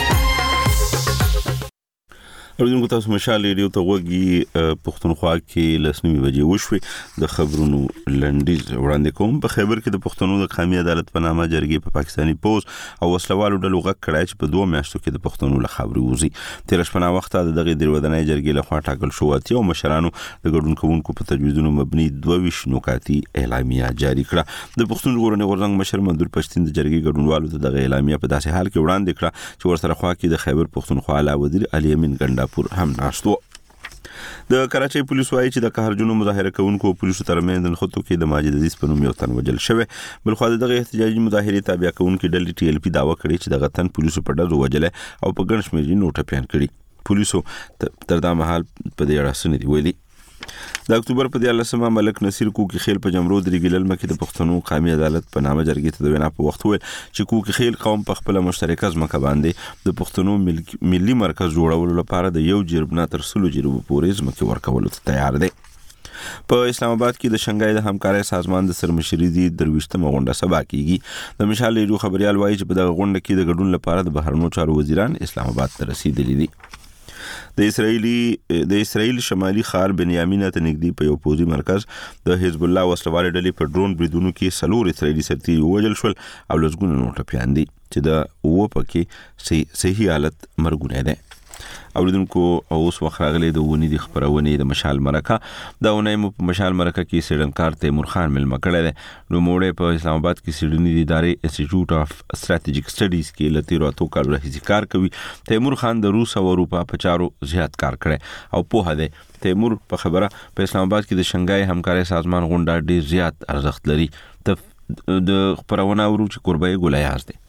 Speaker 1: اوریدونکو تاسو مشال ریډیو ته وګورئ. پښتونخوا کې لسنیمه بجې وشوي د خبرونو لنډیز وړاندې کوم. په خیبر کې د پښتنو د قومي عدالت په نامه جرګې په پاکستاني پوز او وسلوالو ډلو غږ کړای چې په 2 میاشتو کې د پښتنو له خبرې وځي. تیر شپه وخت د دغه دروودنۍ جرګې له خوا ټاکل شو او مشرانو د ګډون کوونکو په تجویزونو مبني 22 نکاتي اعلامیه جاری کړه. د پښتون ژغورنې غورځنګ مشر منظور پښتين د جرګې ګډونوالو ته دغه اعلامیه په داسې حال کې وړاندې کړه چې ورسره خوا کې د خیبر پښتونخوا اعلی وزیر علي امین ګنڈاپور هم ناشتو. د کراچۍ پولیس وايي چې د قهرجنو مظاهره کوونکو پولیسو ترمنځ د خطو کې د ماجد عزیز په نوم یو تن وجل شوی. بلخو دغه احتجاجي مظاهره تابع کوونکو ډلې TLP داوا کړې چې دغه تن پولیسو په ډزو وجل او په ګڼ شمېر نوټه پیان کړي. پولیسو تر دا مهال په دې اړه څه نه دی ویلي. د اکتوبر په 14مه ملک نصیر کوکی خیل په جمرود ریګیلل مکه د پښتنو قومي عدالت په نامه جرګې ته د وینا په وخت ویل چې کوکی خیل قوم په خپل مشترکه ځمکه باندې د پښتنو ملي مرکز جوړولو لپاره د یو جرب نه تر 100 جرب پورې ځمکه ورکولو ته تیار دی. په اسلام آباد کې د شنګای د همکارۍ سازمان د سرمشري دي 23مه غونډه سبا کیږي. د مشال ریډیو خبريال وایي چې په دغه غونډه کې د ګډون لپاره د بهرنیو چارو وزیران اسلام آباد ته رسیدلي دي. د اسرائیل شمالي خار بنیامین ته نږدې په یو پوزي مرکز د حزب الله وسلوال ډلې په ډرون بریدونو کې 4 اسرائیلي سرتیري وژل شول او لږونه نوټه پیان دي چې د پکې صحیح حالت مرګونه ده. اوریدونکو اوس وخت راغلی د ونی د خبرونه د مشال مرکه دا ونی په مشال مرکه کې سیډنکار تیمور خان ملما کړی دی. نو موړې په اسلام آباد کې سیډنی د ادارې انسټیټیوټ اف استراتیجیک سټډیز کې لتیرو اتو کال راهیسې کار کوي. تیمور خان د روس او اروپا په چارو زیات کار کړی او په هده تیمور په خبره په اسلام آباد کې د شنګای همکارۍ سازمان غونډه ډیر زیات ارزښت لري. د خبرونه ورو چې قربای ګولایاز دی.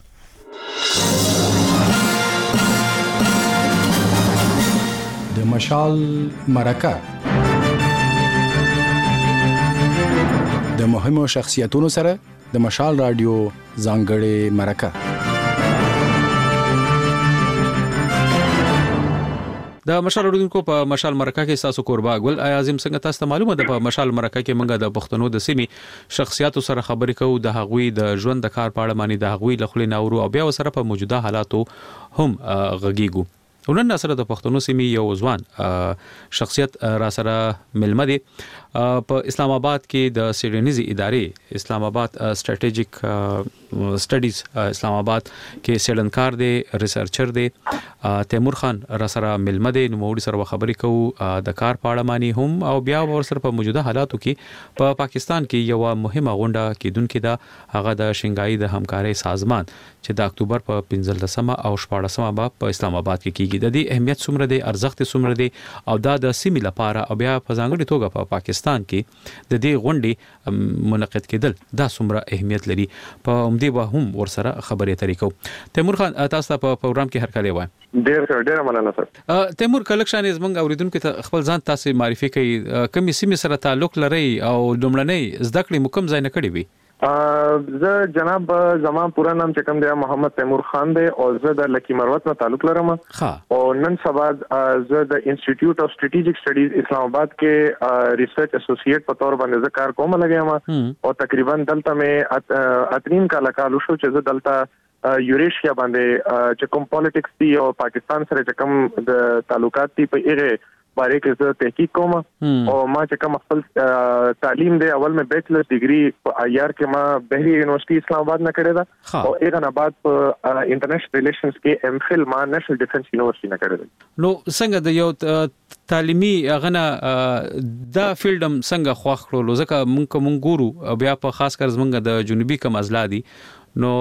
Speaker 2: د مشال مرکه د مهمو شخصیتونو سره د مشال رادیو ځانګړې مرکه.
Speaker 8: د مشال اردوونکو په مشال مرکه کې تاسو قربا ګل اعظم څنګه تاسو معلومه ده په مشال مرکه کې موږ د پښتنو د سیمې شخصیتو سره خبرې کوو د هغوی د ژوند د کار په اړه باندې د هغوی لخوا ناورو او بیا سره په موجوده حالاتو هم غږیږو. ونن سره د پښتنو سیمې یو ځوان شخصیت را سره ملمه دي په اسلام آباد کې د سیډنیزي ادارې اسلام آباد استراتیجیک سټډیز اسلام آباد کې سیډنکار دی ریسرچر دی تیمور خان را سره ملمه دي. نو موږ سره خبرې کوو د کار په اړه باندې هم او بیا ورسره په موجوده حالاتو کې په پاکستان کې یو مهمه غونډه کېدونکې ده هغه د شنګای د همکارۍ سازمان چې د اکتوبر په 15مه او 14مه په اسلام آباد کې کیږي. د دې اهمیت څومره دی ارزښت څومره دی او دا د سیمې لپاره او بیا په ځانګړي توګه په پاکستان کې د دې غونډې منعقد کېدل دا څومره اهمیت لري په همدې به هم ورسره خبرې اترې کوو. تیمور خان تاسو په پروګرام کې هر کله وایم.
Speaker 3: ډېر مننه سر.
Speaker 8: تیمور کلکشن زمنګ اوریدونکو ته خپل ځان تاسو معرفي کوي کومې سیمې سره تعلق لري او لومړنۍ زده کړې مکم ځای نه کړې وي.
Speaker 3: زه جناب زمان پورا نام چې کوم دی محمد تیمور خان دی او زه د لکی مروت نه تعلق لرم او نن سبا زه د انسټیټیوټ اف سټریټیجیک سټډیز اسلام آباد کې ریسرچ اسوسییټ په تور باندې زه کار کوم لګیم او تقریبا دلته مې اترین کال شو چې زه دلته یوریشیا باندې چې کوم پالیټکس دی او پاکستان سره چې کوم د تعلقات دی په ایغه باره کې زه تحقیق کوم او ما چې کوم خپل تعلیم دی اول مې بیچلر ډیګري په IR کې ما بهري یونیورسيټي اسلام آباد نه کړی دا او ایغه نه بعد په انټرنیشنل ریلیشنز کې MPhil ما نېشنل ډیفنس یونیورسيټي نه کړی.
Speaker 8: نو څنګه د یو تعلیمي غنه دا فیلډم څنګه خوښ کړو ځکه مونږ ګورو بیا په خاص کر زمونږ د جنوبي کم ازلادي نو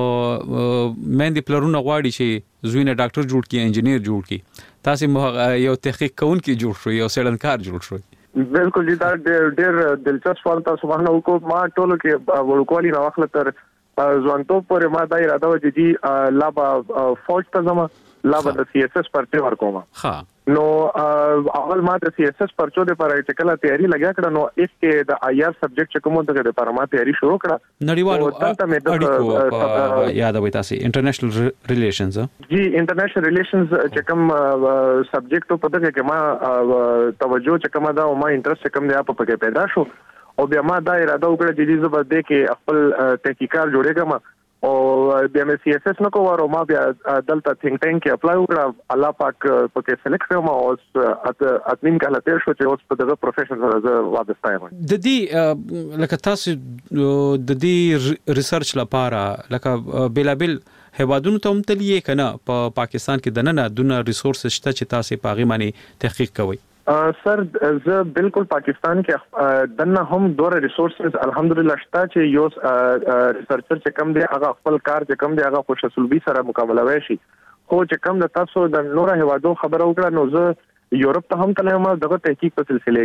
Speaker 8: مېندې پلرونه غواړي چې زوینه ډاکټر جوړ کړي انجینیر جوړ کړي تاسو یو تحقیق کوونکی جوړ شو یو سیډنکار جوړ شو.
Speaker 3: بالکل دي دا ډېر دلچسپ سوال تاسو باندې وکړو. ما ټولو کې ورکوالي نو وخت تر ځوانتوب پورې ما دا اراده و چې لا به فوج ته ځم لا به د CSS پرته ورکوم.
Speaker 8: ها
Speaker 3: نو اول ما د سی اس اس پرچو د پر ارټیکل تیاری لګیا کړه نو اس کې د آی آر سبجیکټ کوم دغه د پر ما تیاری شروع کړه
Speaker 8: نړیوالو اړیکو یادوي تاسو انټرنیشنل ریلیشنز
Speaker 3: جی انټرنیشنل ریلیشنز چې کوم سبجیکټ په دغه کې ما توجه چې کوم دا او ما انټرست کوم دی په پکې پیدا شو او بیا ما دا اراده وکړه چې زه به د کې خپل تحقیقات جوړېږم او بیا مې سی اس اس نو کوو ما بیا دلته ثینک ټینک کې اپلای وکړه الله پاک پکې سلیکټ کړم او اتمین کله تیر شو چې اوس په دغه پروفیشن سره وابسته یم
Speaker 8: د دې لکه تاسو د دې ریسرچ لپاره لکه بلابل هوادونو ته هم تللی کنه په پاکستان کې دنه دونه ریسورس شته چې تاسو په غي معنی تحقیق کوئ
Speaker 3: سر زه بالکل پاکستان کې دنه هم دوه ریسورسز الحمدلله شته چې یو ریسرچر چې کم دی هغه خپل کار چې کم دی هغه خوش اسلوبي سره مقابله وای شي خو چې کم د تاسو د نور هوادو خبره وکړه نو زه یورپ ته هم تلم دغه تحقیق په سلسله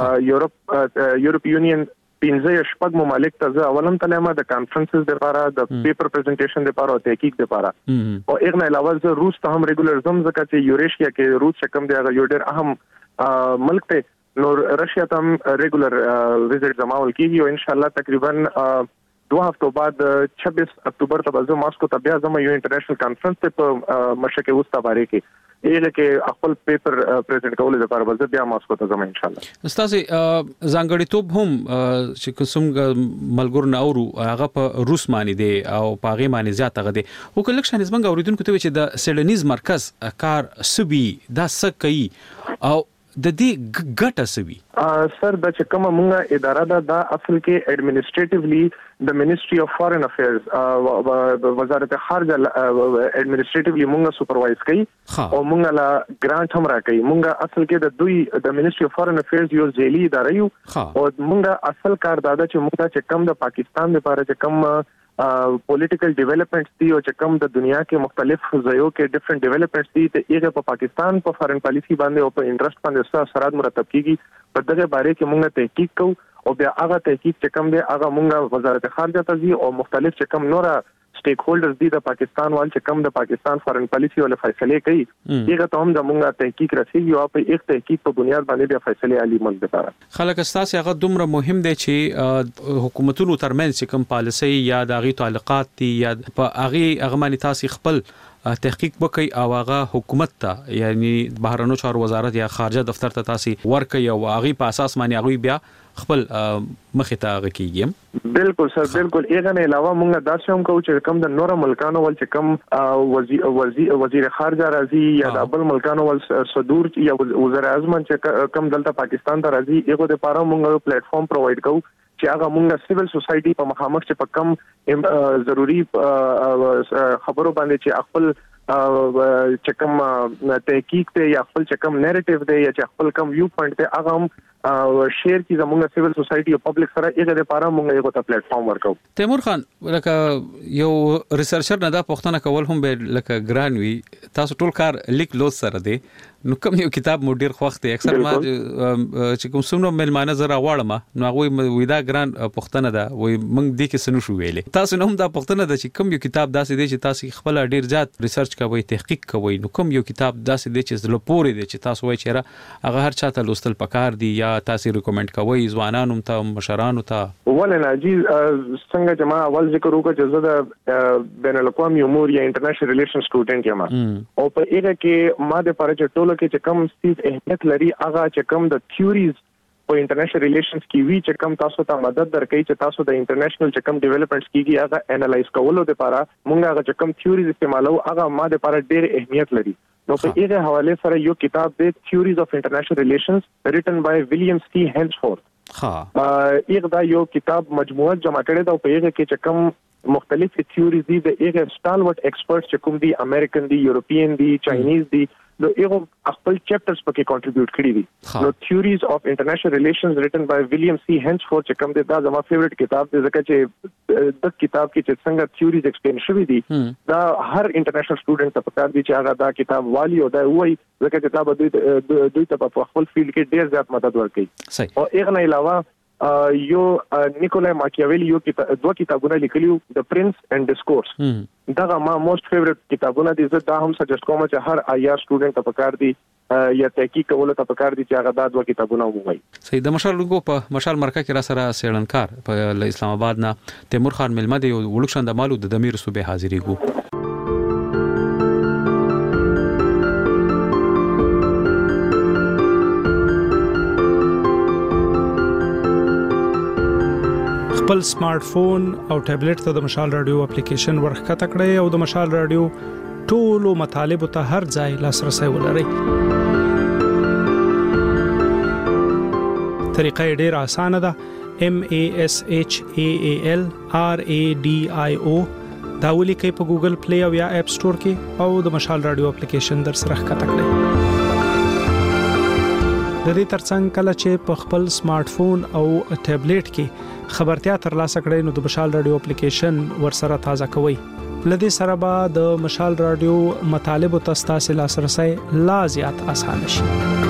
Speaker 3: کې یورپ یونین 15 شپږ ممالک ته زه اولم تلم د کانفرنسز لپاره د پیپر پریزنټیشن لپاره او تحقیق لپاره او اغه علاوه زه روس ته هم ریګولر زم ځکه چې یوریشیا کې روس چې کم دی هغه یو ډېر اهم ملک ته نو رشیا ته هم ریګولر وزټ زماول کیږي او ان شاء الله تقریبا 2 هفتو بعد 26 اکتوبر ته به ماسکو ته بیا زمو یو انټرنیشنل کانفرنس ته په مشرق وسطا باندې کې ایله کې خپل پیپر پریزنټ کول لپاره به بیا ماسکو ته زمو ان شاء الله
Speaker 8: استاد ځانګړی توپ هم چې کوم ملګر ناورو هغه په روس معنی دی او په غي معنی زیات غدي او کله شان زمنګ اوریدونکو ته چې د سیډنیز مرکز کار سبي دا سکي او د دې ګټه سوي
Speaker 3: سر د چکم مونږه اداره دا اصل کې ایڈمنسټریټیولی د منیسټری اف فارن افیرز وزارت خارجه ایڈمنسټریټیولی مونږه سپروایز کوي او مونږه لا ګرانټ هم راکوي مونږه اصل کې د دوی د منیسټری اف فارن افیرز یو ځېلی اداره یو او مونږه اصل کار دا چې مونږه چکم د پاکستان لپاره چکم پولیټیکل ډیولپمنټس دي او چې کوم د دنیا کې مختلف ځایو کې ډیفرنٹ ډیولپمنټس دي ته یې په پاکستان په فارن پالیسی باندې او په انټرست باندې سره مرتب کیږي په دغه باره کې موږ تحقیق کوو او بیا هغه تحقیق چې کوم دی هغه موږ وزارت خارجه ته ځي او مختلف چې کوم نور سټیک هولډرز دي د پاکستان وال چې کوم د پاکستان فارن پالیسی ول فیصله کوي هغه ته هم د موږ تحقیق رسیږي او په یک تحقیق په بنیاد باندې بیا فیصله عالی ملک لپاره
Speaker 8: خلک اساس هغه دومره مهم دی چې حکومتونو ترمنځ کوم پالیسی یا د غي تعلقات دي یا په هغه معنی تاسو خپل تحقیق وکي او هغه حکومت ته یعنی بهرنیو چارو وزارت یا خارجه دفتر ته تاسو ورکي او هغه په اساس معنی هغه بیا خپل مخه ته غکیږي
Speaker 3: بالکل سر بالکل ایغه نه علاوه موږ دا څه هم کوو چې کوم د نور ملکانو ول چې کوم وزیر خارجه راځي یا د بل ملکانو ول صدور یا وزیر اعظم چې کوم دلته پاکستان ته راځي ایغه د لپاره موږ پلیټ فارم پرووایډ کوو چې هغه موږ سیول سوسايټي په مخامخ چې په کم ضروری خبرو باندې چې خپل چې کوم تحقیق ته یا خپل چې کوم نریټیو دی یا چې خپل کوم ویو پوینټ ته هغه هم شیر کی زموږ سیول سوسايټي او پبلک سره یې د لپاره موږ یو ته پلیټ فارم ورکو
Speaker 8: تیمور خان لکه یو ریسرچر نه دا پښتنه کول هم به لکه ګران وی تاسو ټول کار لیک لوس سره دی نو کوم یو کتاب مو ډیر خوښ دی اکثر ما چې کوم څومره ملمانه زره واړم نو هغه وېدا ګران پښتنه ده وې موږ دې کې سنو شو ویلې تاسو نو هم دا پښتنه ده چې کوم یو کتاب داسې دی چې تاسو خپل ډیر زیات ریسرچ کوئ تحقیق کوئ نو کوم یو کتاب داسې دی چې زله پورې دی چې تاسو وایي چې هغه هر چاته لوستل پکار دی یا تاسو ریکمند کوئ ځوانانو ته مشرانو ته
Speaker 3: ولنه جی څنګه چې ما اول ذکر وکړ چې زه د بین الاقوامي امور یا انټرنیشنل ریلیشن سټوډنټ یم او په هغه کې ما د پاره چې ټول کې چې کوم ستې اهمیت لري هغه چې کوم د تھیوریز په انټرنیشنل ریلیشنز کې وی چې کوم تاسو ته مدد درکړي چې تاسو د انټرنیشنل چې کوم ډیولپمنټس کیږي هغه انالایز کولو لپاره مونږ هغه چې کوم تھیوریز استعمالو هغه ما د لپاره ډېر اهمیت لري نو په دې حواله سره یو کتاب دی تھیوریز اف انټرنیشنل ریلیشنز ریټن بای ویلیام سی هینسفورث دا یو کتاب مجموعه جمع کړی دا په هغه کې چې کوم مختلف تھیوریز دي د هغه سټالورټ ایکسپرټس چې کوم دي امریکن دي یورپین دي چاینیز دي نو یو خپل چپټرز پکې کنټریبیوټ کړی دي نو تھیوریز اف انټرنیشنل ریلیشنز ریټن بای ویلیام سی هینسفورث چې کوم دا زما فیوریټ کتاب دی ځکه چې د کتاب کې چې څنګه تھیوریز ایکسپلین شوی دي دا هر انټرنیشنل سټوډنټ ته پکار دی چې هغه دا کتاب والی او دا وایي ځکه چې دا دوی ته په خپل فیلډ کې ډیر زیات مدد ورکوي او هغه نه علاوه یو نیکولای ماکیاویلی یو دوه کتابونه لیکلیو د پرنس اینڈ ډسکورس دا ما موست فیوریټ کتابونه دي زه دا هم سجست کوم چې هر آی آر سټوډنټ ته پکار دي یا تحقیق کول ته پکار دي چې هغه دا دوه کتابونه ووایي.
Speaker 8: صحیح. د مشال لوګو په مشال مرکه کې را سره سیړنکار په اسلام آباد نه تیمور خان ملمه دی ولکشن د مالو د دمیر صوبې حاضرېګو.
Speaker 4: خپل سمارټ فون او ټابلیټ ته د مشال رادیو اپلیکیشن ورخته کړئ او د مشال رادیو ټولو مطالب ته هر ځای لاسرسي ولرئ. طریقه ډیره اسانه ده. MASHAAL RADIO دا ولیکئ په ګوګل پلی او یا اپ سٹور کې او د مشال رادیو اپلیکیشن در سره ښکته کړئ. د دې ترڅنګ کله چې په خپل سمارټ فون او ټابلیټ کې خبرتیا ترلاسه کړئ نو د مشال رادیو اپلیکیشن ورسره تازه کوئ. لدې سره به د مشال رادیو مطالب او تاسو لاسرسي لا زیات آسان شي.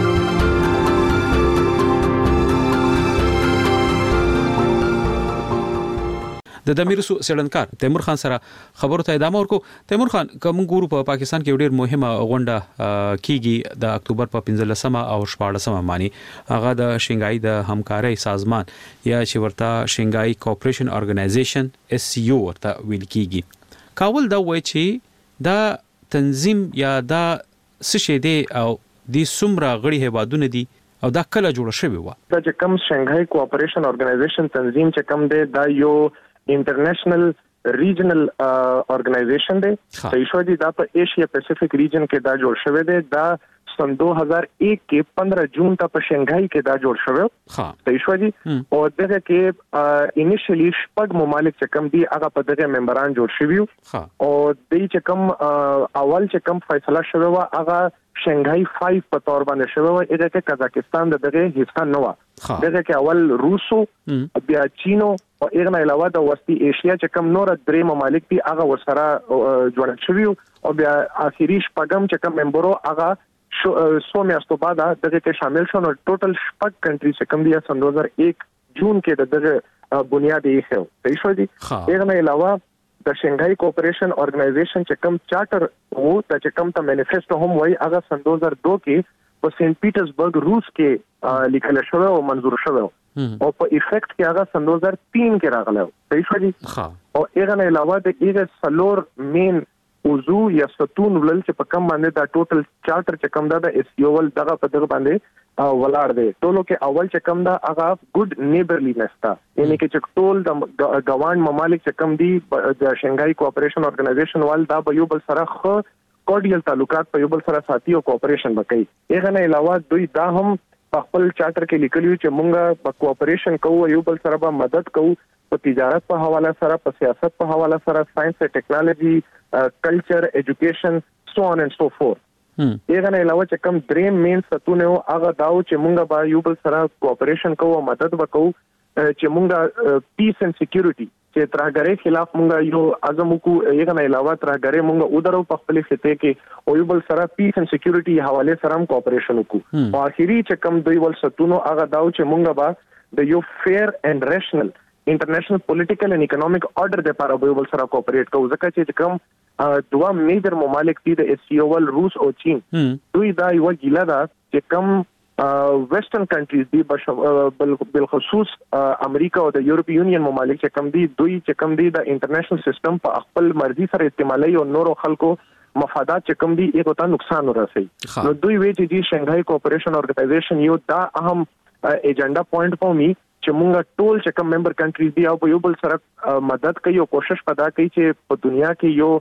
Speaker 8: د دمیرسو سیړنکار تیمور خان سره خبرو ته ادامه ورکو. تیمور خان کوم ګورو په پاکستان کې ډېر مهمه غونډه کیږي د اکتوبر په 15 او 14 باندې. هغه د شنګای د همکارۍ سازمان یا چې ورته شنګای کوآپریشن ارګنایزیشن SCO ورته ویل کیږي. کاول دا وایي چې دا تنظیم یا دا څه دی او د سمرا غړي هیوادونه دي او دا کله جوړ شوی و.
Speaker 3: دا چې کوم شنګای کوآپریشن ارګنایزیشن تنظیم چې کوم دی دا یو انټرنیشنل ریجنل ارګنایزیشن دی. صحیح شو دی. دا په ایشیا پیسفیک ریجن کې دا جوړ شوی دی. دا سن 2001 کې 15 جون ته په شنګای کې دا جوړ شوی. صحیح شو دی. او دغه کې انیشلی شپږ ممالک چې کوم دي هغه په دغه ممبران جوړ شوی او د چې کوم اول چې کوم فیصله شوی و هغه شنګای 5 په تور باندې شوی و. اته کې قزاقستان دغه حصہ نه و. دغه کې اول روسو بیا چینو او ایران علاوه د وسطی ایشیا چې کوم نور درې ممالک دي هغه ورسره جوړ شوی او بیا اخیری شپږم چې کوم ممبرو هغه سو میاشتو بعد دغه کې شامل شون او ټوټل شپږ کنټری چې کوم دي سن 2001 جون کې دغه بنیاد یې خو. صحیح شو دي. ایران علاوه د شنګای کوآپریشن ارګنایزیشن چې کوم چارټر وو چې کوم ته مینیفیسټو هم وای هغه سن 2002 کې په سنت پیټرزبرګ روس کې لیکل شوی او منظور شوی او په افیکټ کې هغه سن 2003 کې راغلی. صحیح شو دي. او ایران علاوه د ایره سلور مین موضوع یا ستون ولل چې په کوم باندې دا ټوټل چارټر چې کوم دا د SCO ول دغه په دغه باندې ولاړ دی. ټولو کې اول چې کوم دا هغه ګډ نیبرلینس تا یعنی کې چې ټول د ګوان ممالک چې کوم دي د شنګای کوآپریشن ارګنایزیشن ول دا به یو بل سره خو کورډیل تعلقات په یو بل سره ساتي او کوآپریشن وکړي. هغه نه علاوه دوی دا هم په خپل چارټر کې لیکلیو چې مونږه په کوآپریشن کوو یو بل سره به مدد کوو په تجارت په حواله سره په سیاست په حواله سره ساينس او ټیکنالوژي کلچر ایجوکیشن سو اون اینڈ سو فورث. هغه نه علاوه چې کوم درې مین ستونه او هغه داو چې مونږه به یو بل سره کوآپریشن کوو او مدد وکړو چې مونږه پیس اینڈ سکیورټي چې ترهګری خلاف مونږه یو اعظم کو. هغه نه علاوه ترهګری مونږه ودرو په خپل خطه کې او یو بل سره پیس اینڈ سکیورټي حواله سره هم کوآپریشن وکړو. او اخیری چې کوم دوی ول ستونه هغه داو چې مونږه به د یو فیر اینڈ ریشنل انټرنیشنل پولیټیکل اینڈ اکونومیک آرډر د لپاره به ول سره کوآپریټ کوو. ځکه چې کوم دوه میجر ممالک دي د SCO ول روس او چین دوی دا یو ګیله ده چې کوم ویسټرن کنټریز دي بالخصوص امریکا او د یورپی یونین ممالک چې کوم دي دوی چې کوم دي د انټرنیشنل سیستم په خپل مرزي سره استعمالي او نورو خلکو مفادات چې کوم دي یو ته نقصان ورسي. نو دوی وی چې شنګای کوآپریشن ارګنایزیشن یو دا اهم ایجنډا پوینټ پومي چې مونږ ټول چې کوم ممبر کنټریز دي او په یو بل سره مدد کوي او کوشش پدا کوي چې په دنیا کې یو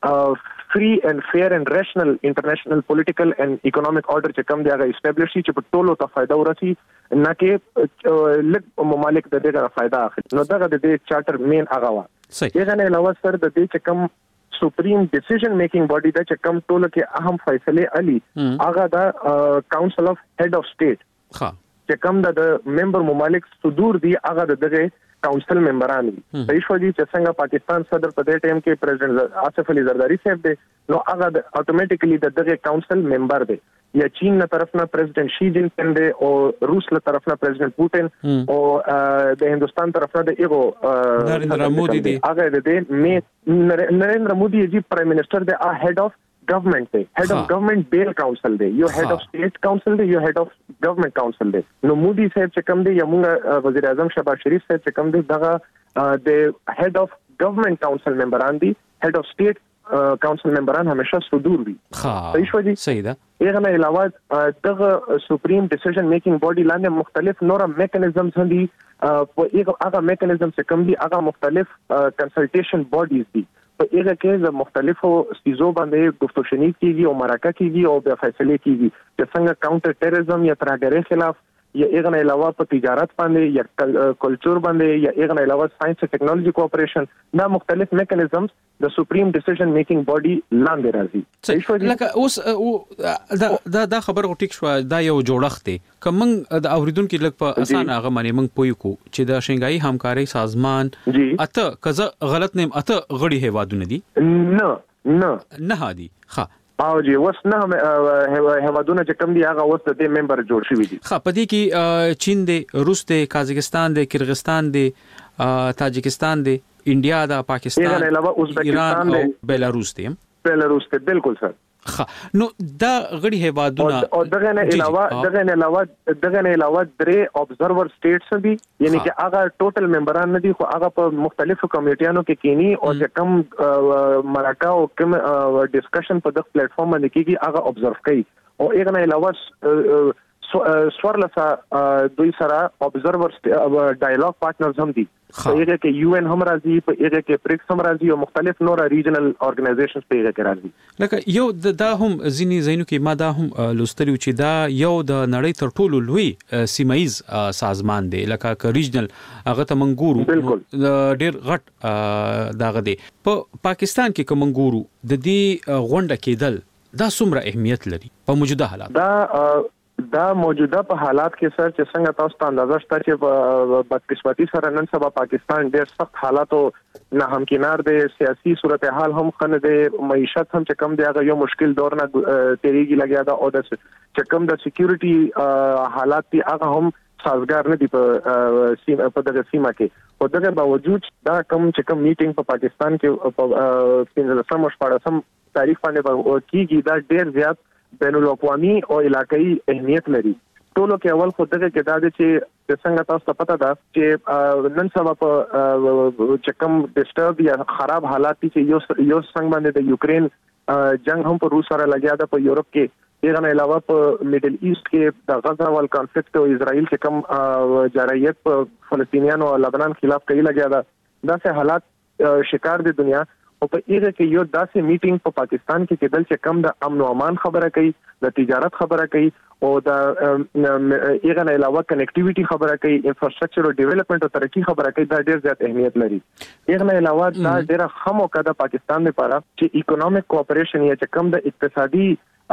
Speaker 3: فری اینڈ فیر اینڈ ریشنل انټرنیشنل پولیټیکل اینڈ اکونومیک آرډر چې کوم دی هغه اسټابلیش شي چې په ټولو ته فائدہ ورسي نه کې لږ ممالک د دې غره فائدہ اخلي. نو دا د دې چارټر مین هغه و. هغه نه علاوه سر د دې چې کوم سپریم ډیسیژن میکینګ باډي دا چې کوم ټولو کې اهم فیصله علي هغه دا کاونسل اف هیډ اف سټیټ چې کوم د ممبر ممالک صدور دي هغه دغه کاونسل ممبران دي. صحیح شو دي چې څنګه پاکستان صدر په دې ټیم کې پریزیډنټ آصف علي زرداری صاحب دی نو هغه اتوماتیکلی دغه کاونسل ممبر دی. یا چین نه طرف نه پریزیډنټ شي جین پینګ دی او روس له طرف نه پریزیډنټ پوتین او د هندستان طرف نه د ایغو نریندر مودي دی. هغه د نریندر مودي جی پرائم منسٹر دی هیډ اف ګورنمنت دی هډ اف ګورنمنت بیل کونسل دی یو هډ اف سټیټ کونسل دی یو هډ اف ګورنمنت کونسل دی نو مودي صاحب چې کوم دی یا موږ وزیر اعظم شهباز شریف صاحب چې کوم دی دغه د هډ اف ګورنمنت کونسل ممبران دي هډ اف سټیټ کونسل ممبران همیشه صدور وي
Speaker 8: صحیح ده
Speaker 3: یغه نه علاوه دغه سپریم ډیسیژن میکینګ باډي لاندې مختلف نور میکانیزمز هم دي په هغه میکانیزم چې کوم دي هغه مختلف کنسلټیشن باډیز دي په هغه کې د مختلفو سیزو باندې گفتگو شنید کیږي او مرکه کیږي او بیا فیصله کیږي چې څنګه کاونټر ټیرریزم یا ترهګرۍ خلاف یا هغه نه علاوه په تجارت باندې یا کلچر باندې یا هغه نه علاوه ساينس او ټیکنالوژي کوآپریشن دا مختلف میکانیزمز د سپریم ډیسیژن میکینګ باډي لاندې راځي
Speaker 8: لکه اوس دا خبر غوټیک شو دا یو جوړښت دی کوم د اوریدونکو لک په اسانه هغه باندې موږ پوي کو چې د شنګای همکاري سازمان اته کزه غلط نیم اته غړي هیوادونه دي نه هادي ها
Speaker 3: او جی وس نه هیوادونه چې کوم دی هغه وس د ممبر جوړ شوی دي
Speaker 8: ها پدې کې چین دی روس دی قازقستان دی کرغستان دی تاجکستان دی انډیا دا پاکستان ایران او بیلاروس دی
Speaker 3: بالکل سر
Speaker 8: نو دا غړي هیوادونه
Speaker 3: او دغه نه علاوه درې ابزرور سټیټس دي یعنی چې هغه ټوټل ممبران نه دي خو هغه په مختلفو کمیټیانو کې کینی او چې کوم مراکا او کوم ډسکشن په دغه پلیټ فارم باندې کیږي هغه ابزرو کوي او هغه نه علاوه سوارلسا دوی سره ابزرور ډایالوګ پارټنرز هم دي په هغه کې یو ان هم راځي په هغه کې پریکس هم راځي او مختلف نور ریجنل اورګنایزیشنز په هغه کې راځي
Speaker 8: لکه یو دا هم ځینی زینو کې ما دا هم لوستلیو چې دا یو د نړۍ تر ټولو لوی سیمایز سازمان دی لکه ریجنل هغه ته منګورو ډیر غټ داغه دی په پاکستان کې کومنګورو د دې غونډه کېدل دا څومره اهمیت لري په موجوده حالات
Speaker 3: دا موجوده په حالات کې سر چې څنګه تاسو ته اندازه شته چې په بدقسمتي سره نن سبا پاکستان ډېر سخت حالاتو نه همکینار دی سیاسي صورتحال هم خنه دی معیشت هم چې کم دی هغه یو مشکل دور نه تیریږي لګیا دا او د چې کم د سکیورټي حالات دی هغه هم سازگار نه دی په دغه سیمه کې او دغه باوجود دا کم چې کم میټینګ په پاکستان کې په 15 تاریخ باندې کیږي دا ډېر زیات بین الاقوامی او علاقائی اهمیت لري ټولو کې اول خو دغه کې دا چې څنګه تاسو ته پته ده چې نن سبا په چکم ډیسټرب یا خراب حالات چې یو څنګه باندې د یوکرين جنگ هم په روس سره لګیا ده په یورپ کې دغه نه علاوه په میډل ایست کې د غزا وال کانفلیکټ او اسرائیل کې کم جارحیت په فلسطینیانو او لبنان خلاف کوي لګیا ده دا سه حالات شکار د دنیا او په ایغه کې یو داسې میټینګ په پاکستان کې کېدل چې کم د امن او امان خبره کوي د تجارت خبره کوي او د ایغه نه علاوه کنیکټیویټي خبره کوي انفراستراکچر او ډیولپمنٹ او ترقی خبره کوي دا ډېر زیات اهمیت لري ایغه نه علاوه دا ډېر خمو کده پاکستان لپاره چې اکونومیک کوآپریشن یا چې کم د اقتصادي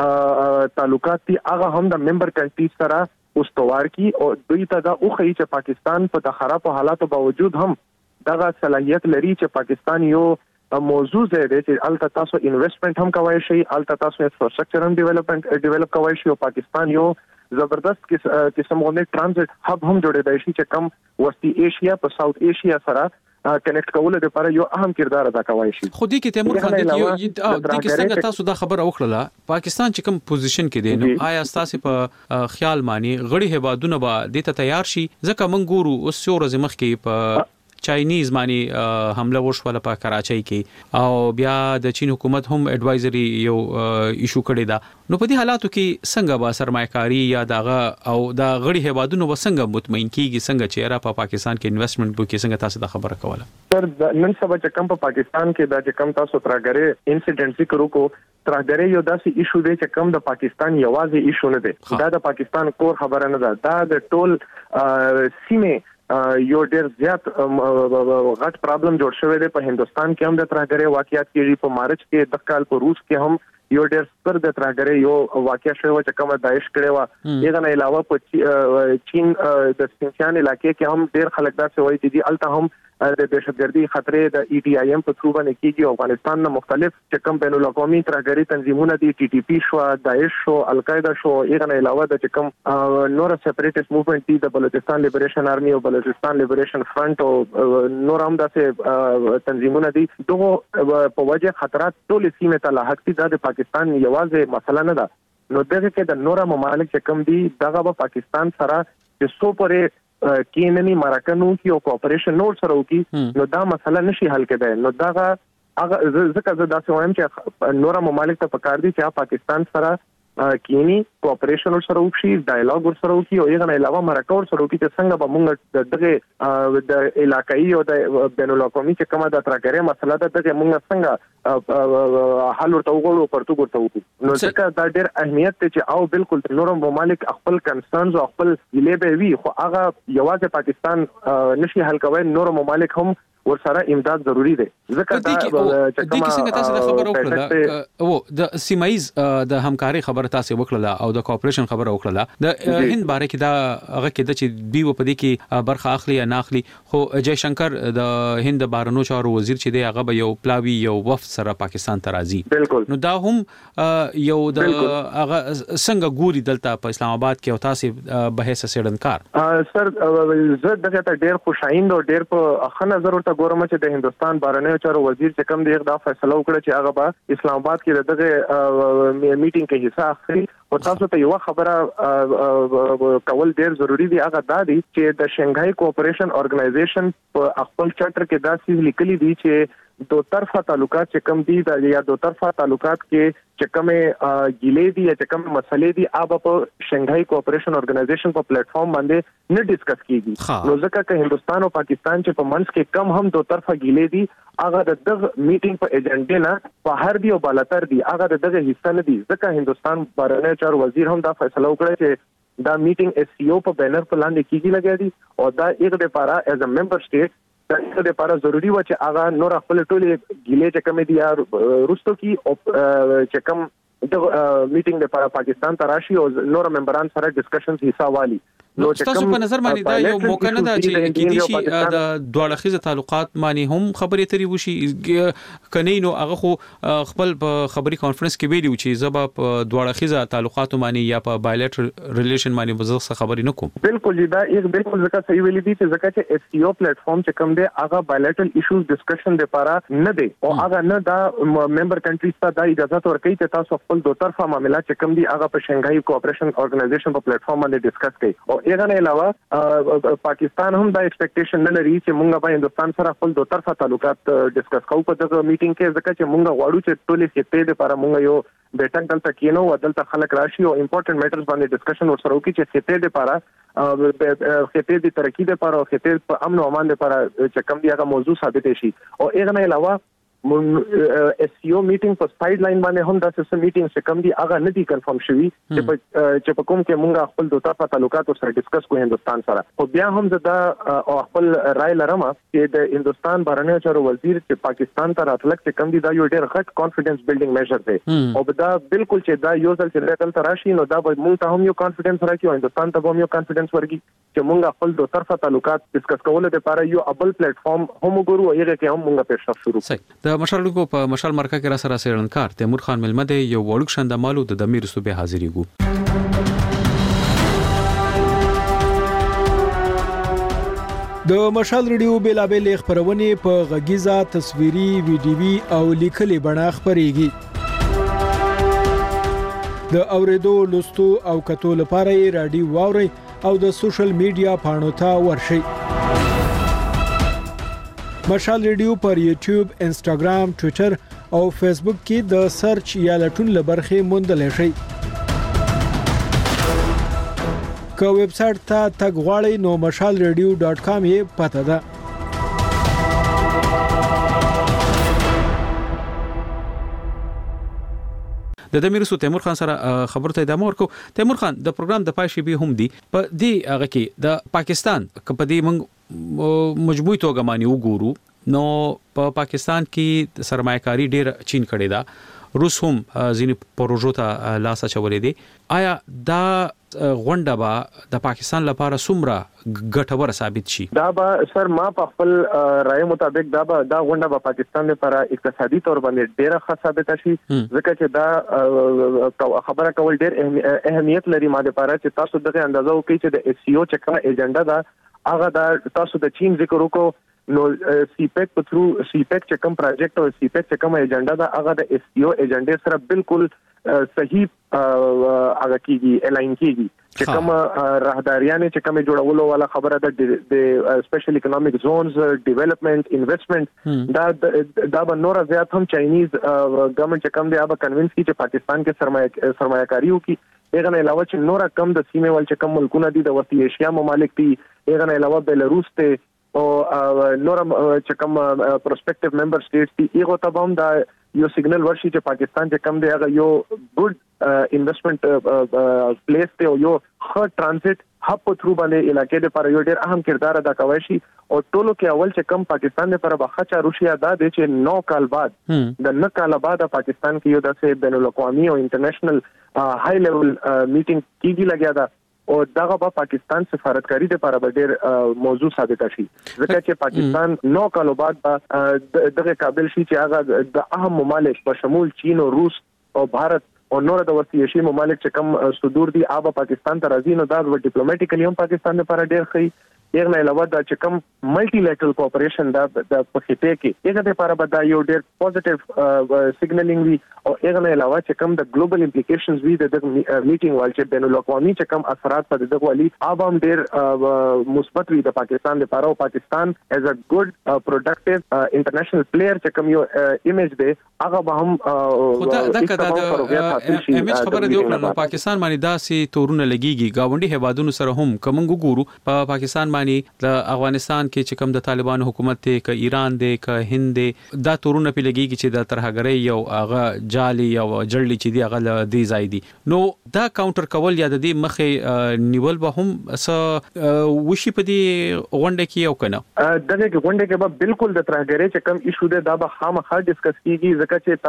Speaker 3: تعلقات دي هغه هم د ممبر کنټریز سره استوار کی او دوی ته دا اوخی چې پاکستان په د خراب حالاتو باوجود هم دغه صلاحیت لري چې پاکستان یو موضوع دی چې الته تاسو انویسټمنٹ هم کوي شي الته تاسو انفراستراکچر هم ډیولپ کوي شي او پاکستان یو زبردست قسم غونډه ترانزیت هب هم جوړېدای شي چې کم وسطي ایشیا په ساوث ایشیا سره کنیکټ کول لپاره یو اهم کردار ادا کوي شي
Speaker 8: خو دې کې تیمور خان دې کې څنګه تاسو دا خبر اوخړه پاکستان چې کوم پوزیشن کې دی نو آیا تاسو په خیال مانی غړي هوادونه به د ته تیار شي ځکه منګورو اوس یو ورځ مخکې په چاینیز معنی حمله وشوله په کراچۍ کې او بیا د چین حکومت هم اډوایزري یو ایشو کړی دا نو په دې حالاتو کې څنګه با سرمایه‌کاری یا دغه او د غړي هوادونو وسنګ مطمئن کیږي څنګه چې را په پاکستان کې انویسټمنٹ بو کې څنګه تاسو د خبره کوله
Speaker 3: سر نن سبا چې کم په پاکستان کې دا چې کم تاسو ترګره انسیډنټ ذکر وکړو ترګره یو داسې ایشو دی چې کم د پاکستان یوازې ایشو نه دی دا د پاکستان کور خبره نه ده دا د ټول سیمه یو ډېر زیات غټ پرابلم جوړ شوی دی په هندستان کې هم د ترهګرۍ واقعیت کېږي په مارچ کې د کال په روس کې هم یو ډېر ستر د ترهګرۍ یو واقعیا شوی چې کومه داعش کړي و دغه نه علاوه په چین د سینچیان علاقې کې هم ډېر خلک دا څه وایي چې الته هم د دهشتګردي خطرې د ای ټی آی ایم په ثرو باندې کېږي افغانستان نه مختلف چې کوم بین الاقوامي ترهګرۍ تنظیمونه دي ټي ټي پی شو داعش شو القاعده شو هغه نه علاوه د چې کوم نور سپریټیست موومېنټ دي د بلوچستان لیبریشن آرمي او بلوچستان لیبریشن فرنٹ او نور هم داسې تنظیمونه دي دغه په وجه خطرات ټول سیمه ته لاحق دي د پاکستان یوازې مسله نه ده، نو دغه کې د نورو ممالک چې کوم دي دغه به پاکستان سره چې سو پرې کیننی مرکه نو کی او کوآپریشن نور سره وکي، نو دا مسله نشي حل کېدای. نو دغه ځکه زه داسې وایم چې نور ممالک ته پکار دي چې پاکستان سره کینی کوآپریشن سره وکړي، ډایالوګ سره وکړي او یغه نه علاوه مرکه سره وکړي چې څنګه به موږ دغه د علاقايي او د بین الاقوامي چې کومه د ترګری مسله ده دغه موږ څنګه حل ورته وګورو پرتګ ورته وکړو. نو ځکه دا ډېر اهمیت ته چې او بالکل نور ممالک خپل کنسرنز او خپل لیبه وی خو هغه یوازې پاکستان نشي حل کوي، نور ممالک هم ورسره امداد ضروری دی. ځکه دا
Speaker 8: چې کومه څنګه تاسو د خبرو وکړه او د سیمایز د همکاري خبره تاسو وکړه او د کوآپریشن خبره وکړه د هند باره کې دا هغه کې د چې دی په دې کې برخه اخلي یا نه اخلي، خو جای شنکر د هند بهرنیو چارو وزیر چې دی هغه به یو پلاوی یو وفد سره پاکستان ته راځي. نو دا هم یو د هغه څنګه ګوري دلته په اسلام آباد کې او تاسو به هیڅ سړنکار
Speaker 3: سر زه دغه ته ډېر خوشاین او ډېر په اخ نظر ورته ګورم چې د هندستان بهرنیو چارو وزیر چې کوم دی دا فیصله وکړه چې هغه به اسلام آباد کې دغه میټینګ کې حصہ اخلي. او تاسو ته یو خبره کول ډېر ضروری دی، هغه دا دی چې د شنګهای کوآپریشن ارګنایزیشن په خپل چارټر کې دا څه لیکلي دي چې دو طرفه تعلقات چې کوم دي یا دو طرفه تعلقات کې چې کومه ګیلې دي یا چې کومه مسلې دي هغه په شنګهای کوآپریشن ارګنایزیشن په پلیټ فارم باندې نه ډیسکس کیږي. نو ځکه چې هندستان او پاکستان چې په منځ کې کم هم دو طرفه ګیلې دي هغه د دغه میټینګ په ایجنډا نه بهر دی او بالاتر دی، هغه دغه حصہ نه دي. ځکه هندستان بهرنیو چارو وزیر هم دا فیصله وکړه چې دا میټینګ اس سی او په بینر په لاندې کیږي لګیا دي او دا یو د لپاره ایز ا ممبر سټیټ د لپاره ضروری و چې هغه نور خپل ټولې ګیلې چې کوم دي یا روستو کی او چې کوم د میټینګ لپاره پاکستان ته راشي او نور ممبران سره ډسکشنز حصہ والی.
Speaker 8: نو تاسو په نظر باندې دا یو موقع نه ده چې کېدی شي د دوه اړخیزه تعلقات باندې هم خبرې اترې وشي کني؟ نو هغه خو خپل په خبري کانفرنس کې ویلي چې زبا په دوه اړخیزه تعلقات باندې یا په بایلیټرل ریلیشن باندې وزغه خبرې نه کوم.
Speaker 3: بالکل دا یک بالکل ځکه صحیح ویلي دي چې ځکه چې اس سی او پلیټ فارم چې کوم دی هغه بایلیټرل ایشوز ډسکشن لپاره نه دی او هغه نه دا ممبر کنټریز ته دا اجازه ورکوي چې تاسو خپل دوه طرفه معاملات چې کوم دي هغه په شنګهای کوآپریشن ارګنایزیشن په پلیټ فارم باندې ډسکس کوي. او یغه نه علاوه پاکستان هم دا ایکسپیکټیشن نه لري چې مونږ به هندستان سره خپل دوه طرفه تعلقات ډسکس کوو په دغه میټینګ کې، ځکه چې مونږ غواړو چې ټولې خطې لپاره مونږ یو بیٹک دلته کینو او دلته خلک راشي او امپورټنت میټرز باندې ډسکشن ورسره وکړي چې خطې لپاره خطې د ترقی لپاره او خطې په امن او امان لپاره چې کوم دی هغه موضوع ثابت شي. او یغه نه علاوه اس سی او میټینګ په سپایډ لاین باندې هم دا څه میټینګ چې کوم دي هغه نه دي کنفرم شوی چې په کوم کې مونږ خپل دوه طرفه تعلقات سره ډسکس کوو هندستان سره. خو بیا هم زدا او خپل رائے لرم چې د هندستان بهرنیو چارو وزیر چې پاکستان ته راتلک چې کوم دي دا یو ډېر غټ کانفیډنس بیلډینګ میجر دی او دا بالکل چې دا یو ځل چې دلته راشي نو دا به مونږ ته هم یو کانفیډنس راکړي او هندستان ته هم یو کانفیډنس ورکړي چې مونږ خپل دوه طرفه تعلقات ډسکس کول لپاره یو ابل پلیټ فارم هم وګورو او یغه کې هم مونږ پیشرفت شروع
Speaker 8: کړو. د مشرلګو په مشال مرکه کې را سره سیرنکار تیمور خان ملمه دی یو وړوک شندمالو د دمیر صوبې حاضرېګو.
Speaker 4: د مشال ریډیو بیلابل خبرونه په غږیزه تصویري ویډیوي او لیکلي بڼه خبريږي. د اوریدو لوستو او کتو لپاره رادیو واوري او د سوشل میډیا پاڼو ته ورشي. مشال ریډیو پر یوټیوب، انسټاګرام، ټوئیټر او فیسبوک کې د سرچ یا لټون لبرخه موندل شي. که ویب سټ ته تګ غواړئ نو mashalradio.com یې پته ده.
Speaker 8: د دمیرسو تیمور خان سره خبرته ادامه ورکو. تیمور خان د پروګرام د پای شی به هم دی په دې هغه کې د پاکستان کپدی موږ مجموعي توګه مانی وګورو نو په پاکستان کې سرمایه‌کاري ډېر چین کړي دا، روس هم ځینې پروژو ته لاس اچولې دي. آیا دا غونډه به د پاکستان لپاره څومره ګټور ثابت شي؟
Speaker 3: دا به سر ما په خپل رائے مطابق دا غونډه به پاکستان لپاره اقتصادي تور باندې ډېره ښه ثابت شي، ځکه چې دا خبره کول ډېر اهمیت لري ما لپاره چې تاسو دغه اندازه وکړئ چې د اس سی او چې کومه ایجنډا ده هغه دا تاسو د چین ذکر وکړو نو سیپیک په تھرو سیپیک چې کوم پروجیکټ او سیپیک چې کوم ایجنډا دا هغه د اس سی او ایجنډا سره بالکل صحیح هغه کیږي الاین کیږي چې کوم راهداریانه چې کوم جوړولو والا خبره ده د سپیشل اکونومیک زونز ډیولپمنٹ انویسټمنٹ دا به نور زیات هم چاینیز ګورنمنت چې کوم دی هغه کنوینس کی چې پاکستان کې سرمایه‌کاری وکړي. هغه نه علاوه چې نور کم د سیمه ول چې کوم ملکونه دي د وسطی ایشیا ممالک دي، هغه نه علاوه بیلاروس ته او نور چې کوم پروسپیکټیو ممبر سټیټس دي، هغه ته هم دا یو سیګنل ورشي چې پاکستان چې کم دی هغه یو ګډ انویسټمنٹ پلیس ته او یو ښه ترانزیت هب په تھرو باندې علاقې لپاره یو ډېر اهم کردار ادا کوي شي. او ټولو کې اول چې کم پاکستان لپاره بخښه روسیا دا د چې 9 کال بعد د 9 کال بعد پاکستان کې یو داسې بین الاقوامي او انټرنیشنل های لیول میټینګ کیږي لګیا دا او دغه په پاکستان سفارتکاری لپاره به ډېر موضوع ثابت شي، ځکه چې پاکستان 9 کال بعد دغه قابل شي چې هغه د اهم ممالک په شمول چین او روس او بھارت او نور د وسطی ایشیا ممالک چې کم صدور دي هغه پاکستان ته راځي، نو دا ډیپلوماټیکلی هم پاکستان لپاره ډېر ښه. یغه نه علاوه دا چې کوم ملټي لیټرل کوآپریشن دا په خټه کې هغه لپاره به دا یو ډېر پوزټیو سیګنلینګ وي. او هغه نه علاوه چې کوم د ګلوبل امپلیکیشنز وي د میټینګ وال چې بین الاقوامي چې کوم اثرات په دغه والی عوام ډېر مثبت وي د پاکستان لپاره، او پاکستان ایز ا ګډ پروډکټیو انټرنیشنل پلیئر چې کوم یو ایمیج دی هغه به هم
Speaker 8: ایمیج خبره دی او پاکستان باندې داسې تورونه لګيږي گاونډي هوادونو سره هم کوم ګورو په پاکستان د افغانستان کې چې کوم د طالبان حکومت ته ک ایران دی ک هند دی دا تورونه په لګیږي چې د ترهګرۍ یو هغه جالي او جړلی چې دی هغه دی ځای دی. نو دا کاونټر کول یا د دې مخې نیول به هم وشي په دې غونډه کې یو کنه
Speaker 3: دغه غونډه کې به بالکل د ترهګرۍ چې کوم ایشو دی دا به خامخا ډیسکس کیږي، ځکه چې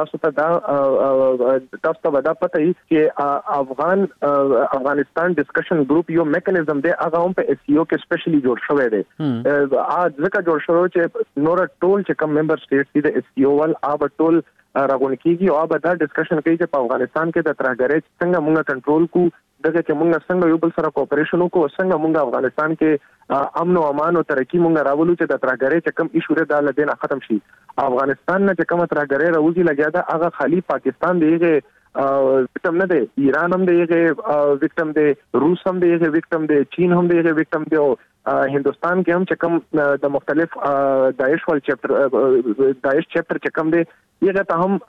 Speaker 3: تاسو ته دا پته ای چې افغانستان ډسکشن ګروپ یو میکانیزم دی هغه هم په اس سی او کې سپیشلی جوړ شوی دی. ځکه جوړ شوی چې نور ټول چې کوم ممبر سټیټس دي د اس سی او ول هغه ټول راغون کیږي او هغه دا ډسکشن کوي چې په افغانستان کې د ترهګرۍ څنګه موږ کنټرول کو، دغه چې موږ څنګه یو بل سره کوپریشن وکړو، څنګه موږ افغانستان کې امن او امان او ترقی موږ راولو چې د ترهګرۍ چې کوم ایشو لري دا لدین ختم شي. افغانستان نه چې کوم ترهګرۍ راوځي لګیا دا هغه خالی پاکستان دیغه وکټم نه دی، ایران هم دیغه وکټم دی، روس هم دیغه وکټم دی، چین هم دیغه وکټم دی، او هندستان کې هم چې کوم د مختلف داعش ول چپټر چې کوم دی یغه ته هم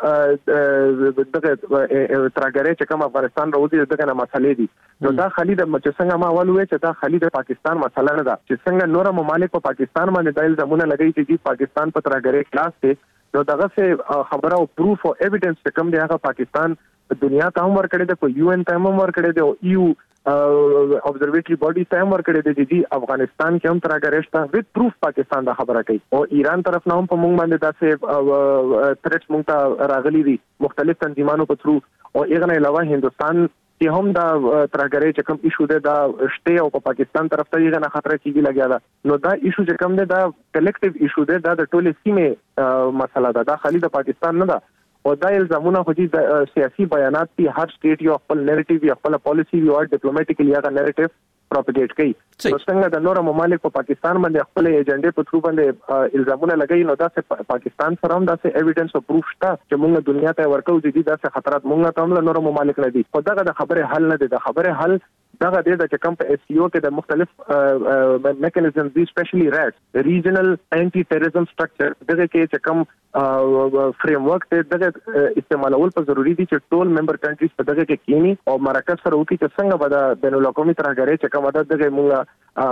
Speaker 3: دغه ترهګرۍ چې کوم افغانستان راوځي دغه نه مسلې دي. نو دا خالي د څنګه ما اول وې چې دا خالي د پاکستان مسله نه ده چې څنګه نور ممالک په پاکستان باندې دایل زمونه لګي چې پاکستان په ترهګرۍ کلاس دی، نو دغه څه خبره او پروف او ایویډنس چې کوم دی هغه پاکستان دنیا ته هم ورکړي د په یو ان ته هم ورکړي د یو observatory body ته هم ورکړي دي چې افغانستان کې هم ترهګرۍ شته وذ پروف پاکستان دا خبره کوي. او ایران طرف نه هم په موږ باندې داسې تھریټس موږ ته راغلي دي مختلف تنظیمانو په تھرو، او هغه نه علاوه هندستان چې هم دا ترهګرۍ چې کوم ایشو ده دا شته او په پاکستان طرف ته یې نه خطر کیږي لګیا ده. نو دا ایشو چې کوم ده دا کلیکټیو ایشو ده، دا د ټولې سیمه مسله ده، دا خالي د پاکستان نه ده. او دا الزامونه خو دي سیاسي بیانات دي، هر سټیټ یو خپل نریټیو یا خپل پالیسی یو ډیپلوماټیکلی هغه نریټیو پروپاګیټ کوي. نو څنګه د نور ممالک په پاکستان باندې خپل ایجنډې په تھرو باندې الزامونه لګي، نو دا چې پاکستان سره هم دا چې ایویډنس او پروف شته چې موږ دنیا ته ورکو چې دا چې خطرات موږ ته هم نور ممالک نه دي. خو دغه د خبره حل نه دي، د خبره حل دغه د چې کوم په اس سی او کې د مختلف میکانیزمز دي، سپیشلی ریټ ریجنل انټي ټیرریزم سټرکچر دغه کې چې کوم فریم ورک ته دغه استعمالول په ضروری دي چې ټول ممبر کنټریز په دغه کې کینی او مرکز سره وکړي چې څنګه به د بین الاقوامي ترهګرۍ چې کوم دغه موږ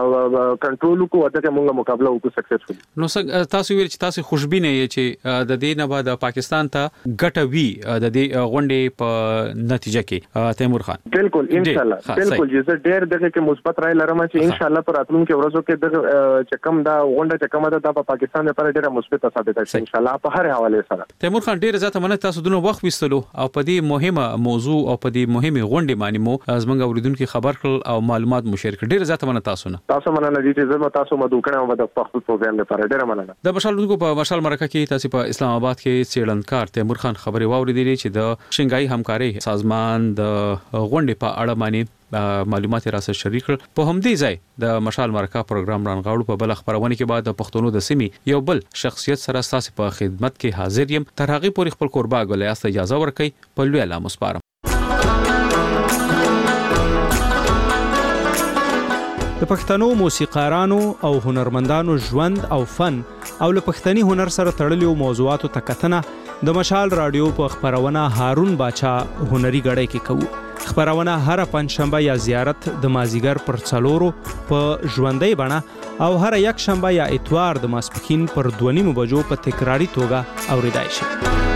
Speaker 3: کنټرول کو دغه موږ مقابله وکړو سکسسفل.
Speaker 8: نو تاسو ویل چې تاسو خوشبینه یې چې د دې نه بعد پاکستان ته ګټه وی د دې غونډې په نتیجه کې تیمور خان
Speaker 3: بالکل ان شاء الله بالکل زه ډېر دغه کې مثبت رائے لرم چې ان شاء الله پر راتلونکو ورځو کې د چې کوم دا غونډه چې کومه ده د پاکستان لپاره ډېره مثبت ثابت شي ان شاء الله په هر حواله سره.
Speaker 8: تیمور خان ډېر زیاته مننه تاسو دونه وخت وستلو او په دې مهمه موضوع او په دې مهمه غونډه باندې مو زمونږ اوریدونکو خبر کړل او معلومات مو شیر کړل. ډېر زیاته مننه تاسو مننه دي چې زما تاسو مدعو کړم د پښتو پروګرام لپاره ډېر مننه. د مشالونکو په مشال مرکه کې تاسو په اسلام آباد کې څېړنکار تیمور خان خبري واوریدلې چې د شنګای همکاري سازمان د غونډې په اړه باندې معلومات را سره شریک کړل. په همدې ځای د مشال مرکه پروګرام رانغاړو په بل خبرونه کې بعد د پښتنو د سیمې یو بل شخصیت سره تاسو په خدمت کې حاضر یم. تر هغه پورې خپل قربا غولیاست اجازه ورکړئ په لوی اعلان مسپارم.
Speaker 4: د پښتنو موسیقارانو او هنرمندانو ژوند او فن او له پښتني هنر سره تړلو موضوعاتو ته کتنه د مشال رادیو په خبرونه هارون باچا هنري غړی کې کوو. خبرونه هر پنځشنبه یا زیارت د مازیګر پر 4 په ژوندۍ بڼه او هر یک شنبه یا اتوار د ماسپښین پر 2:30 بجو په تکراری توګه اوریدای شي.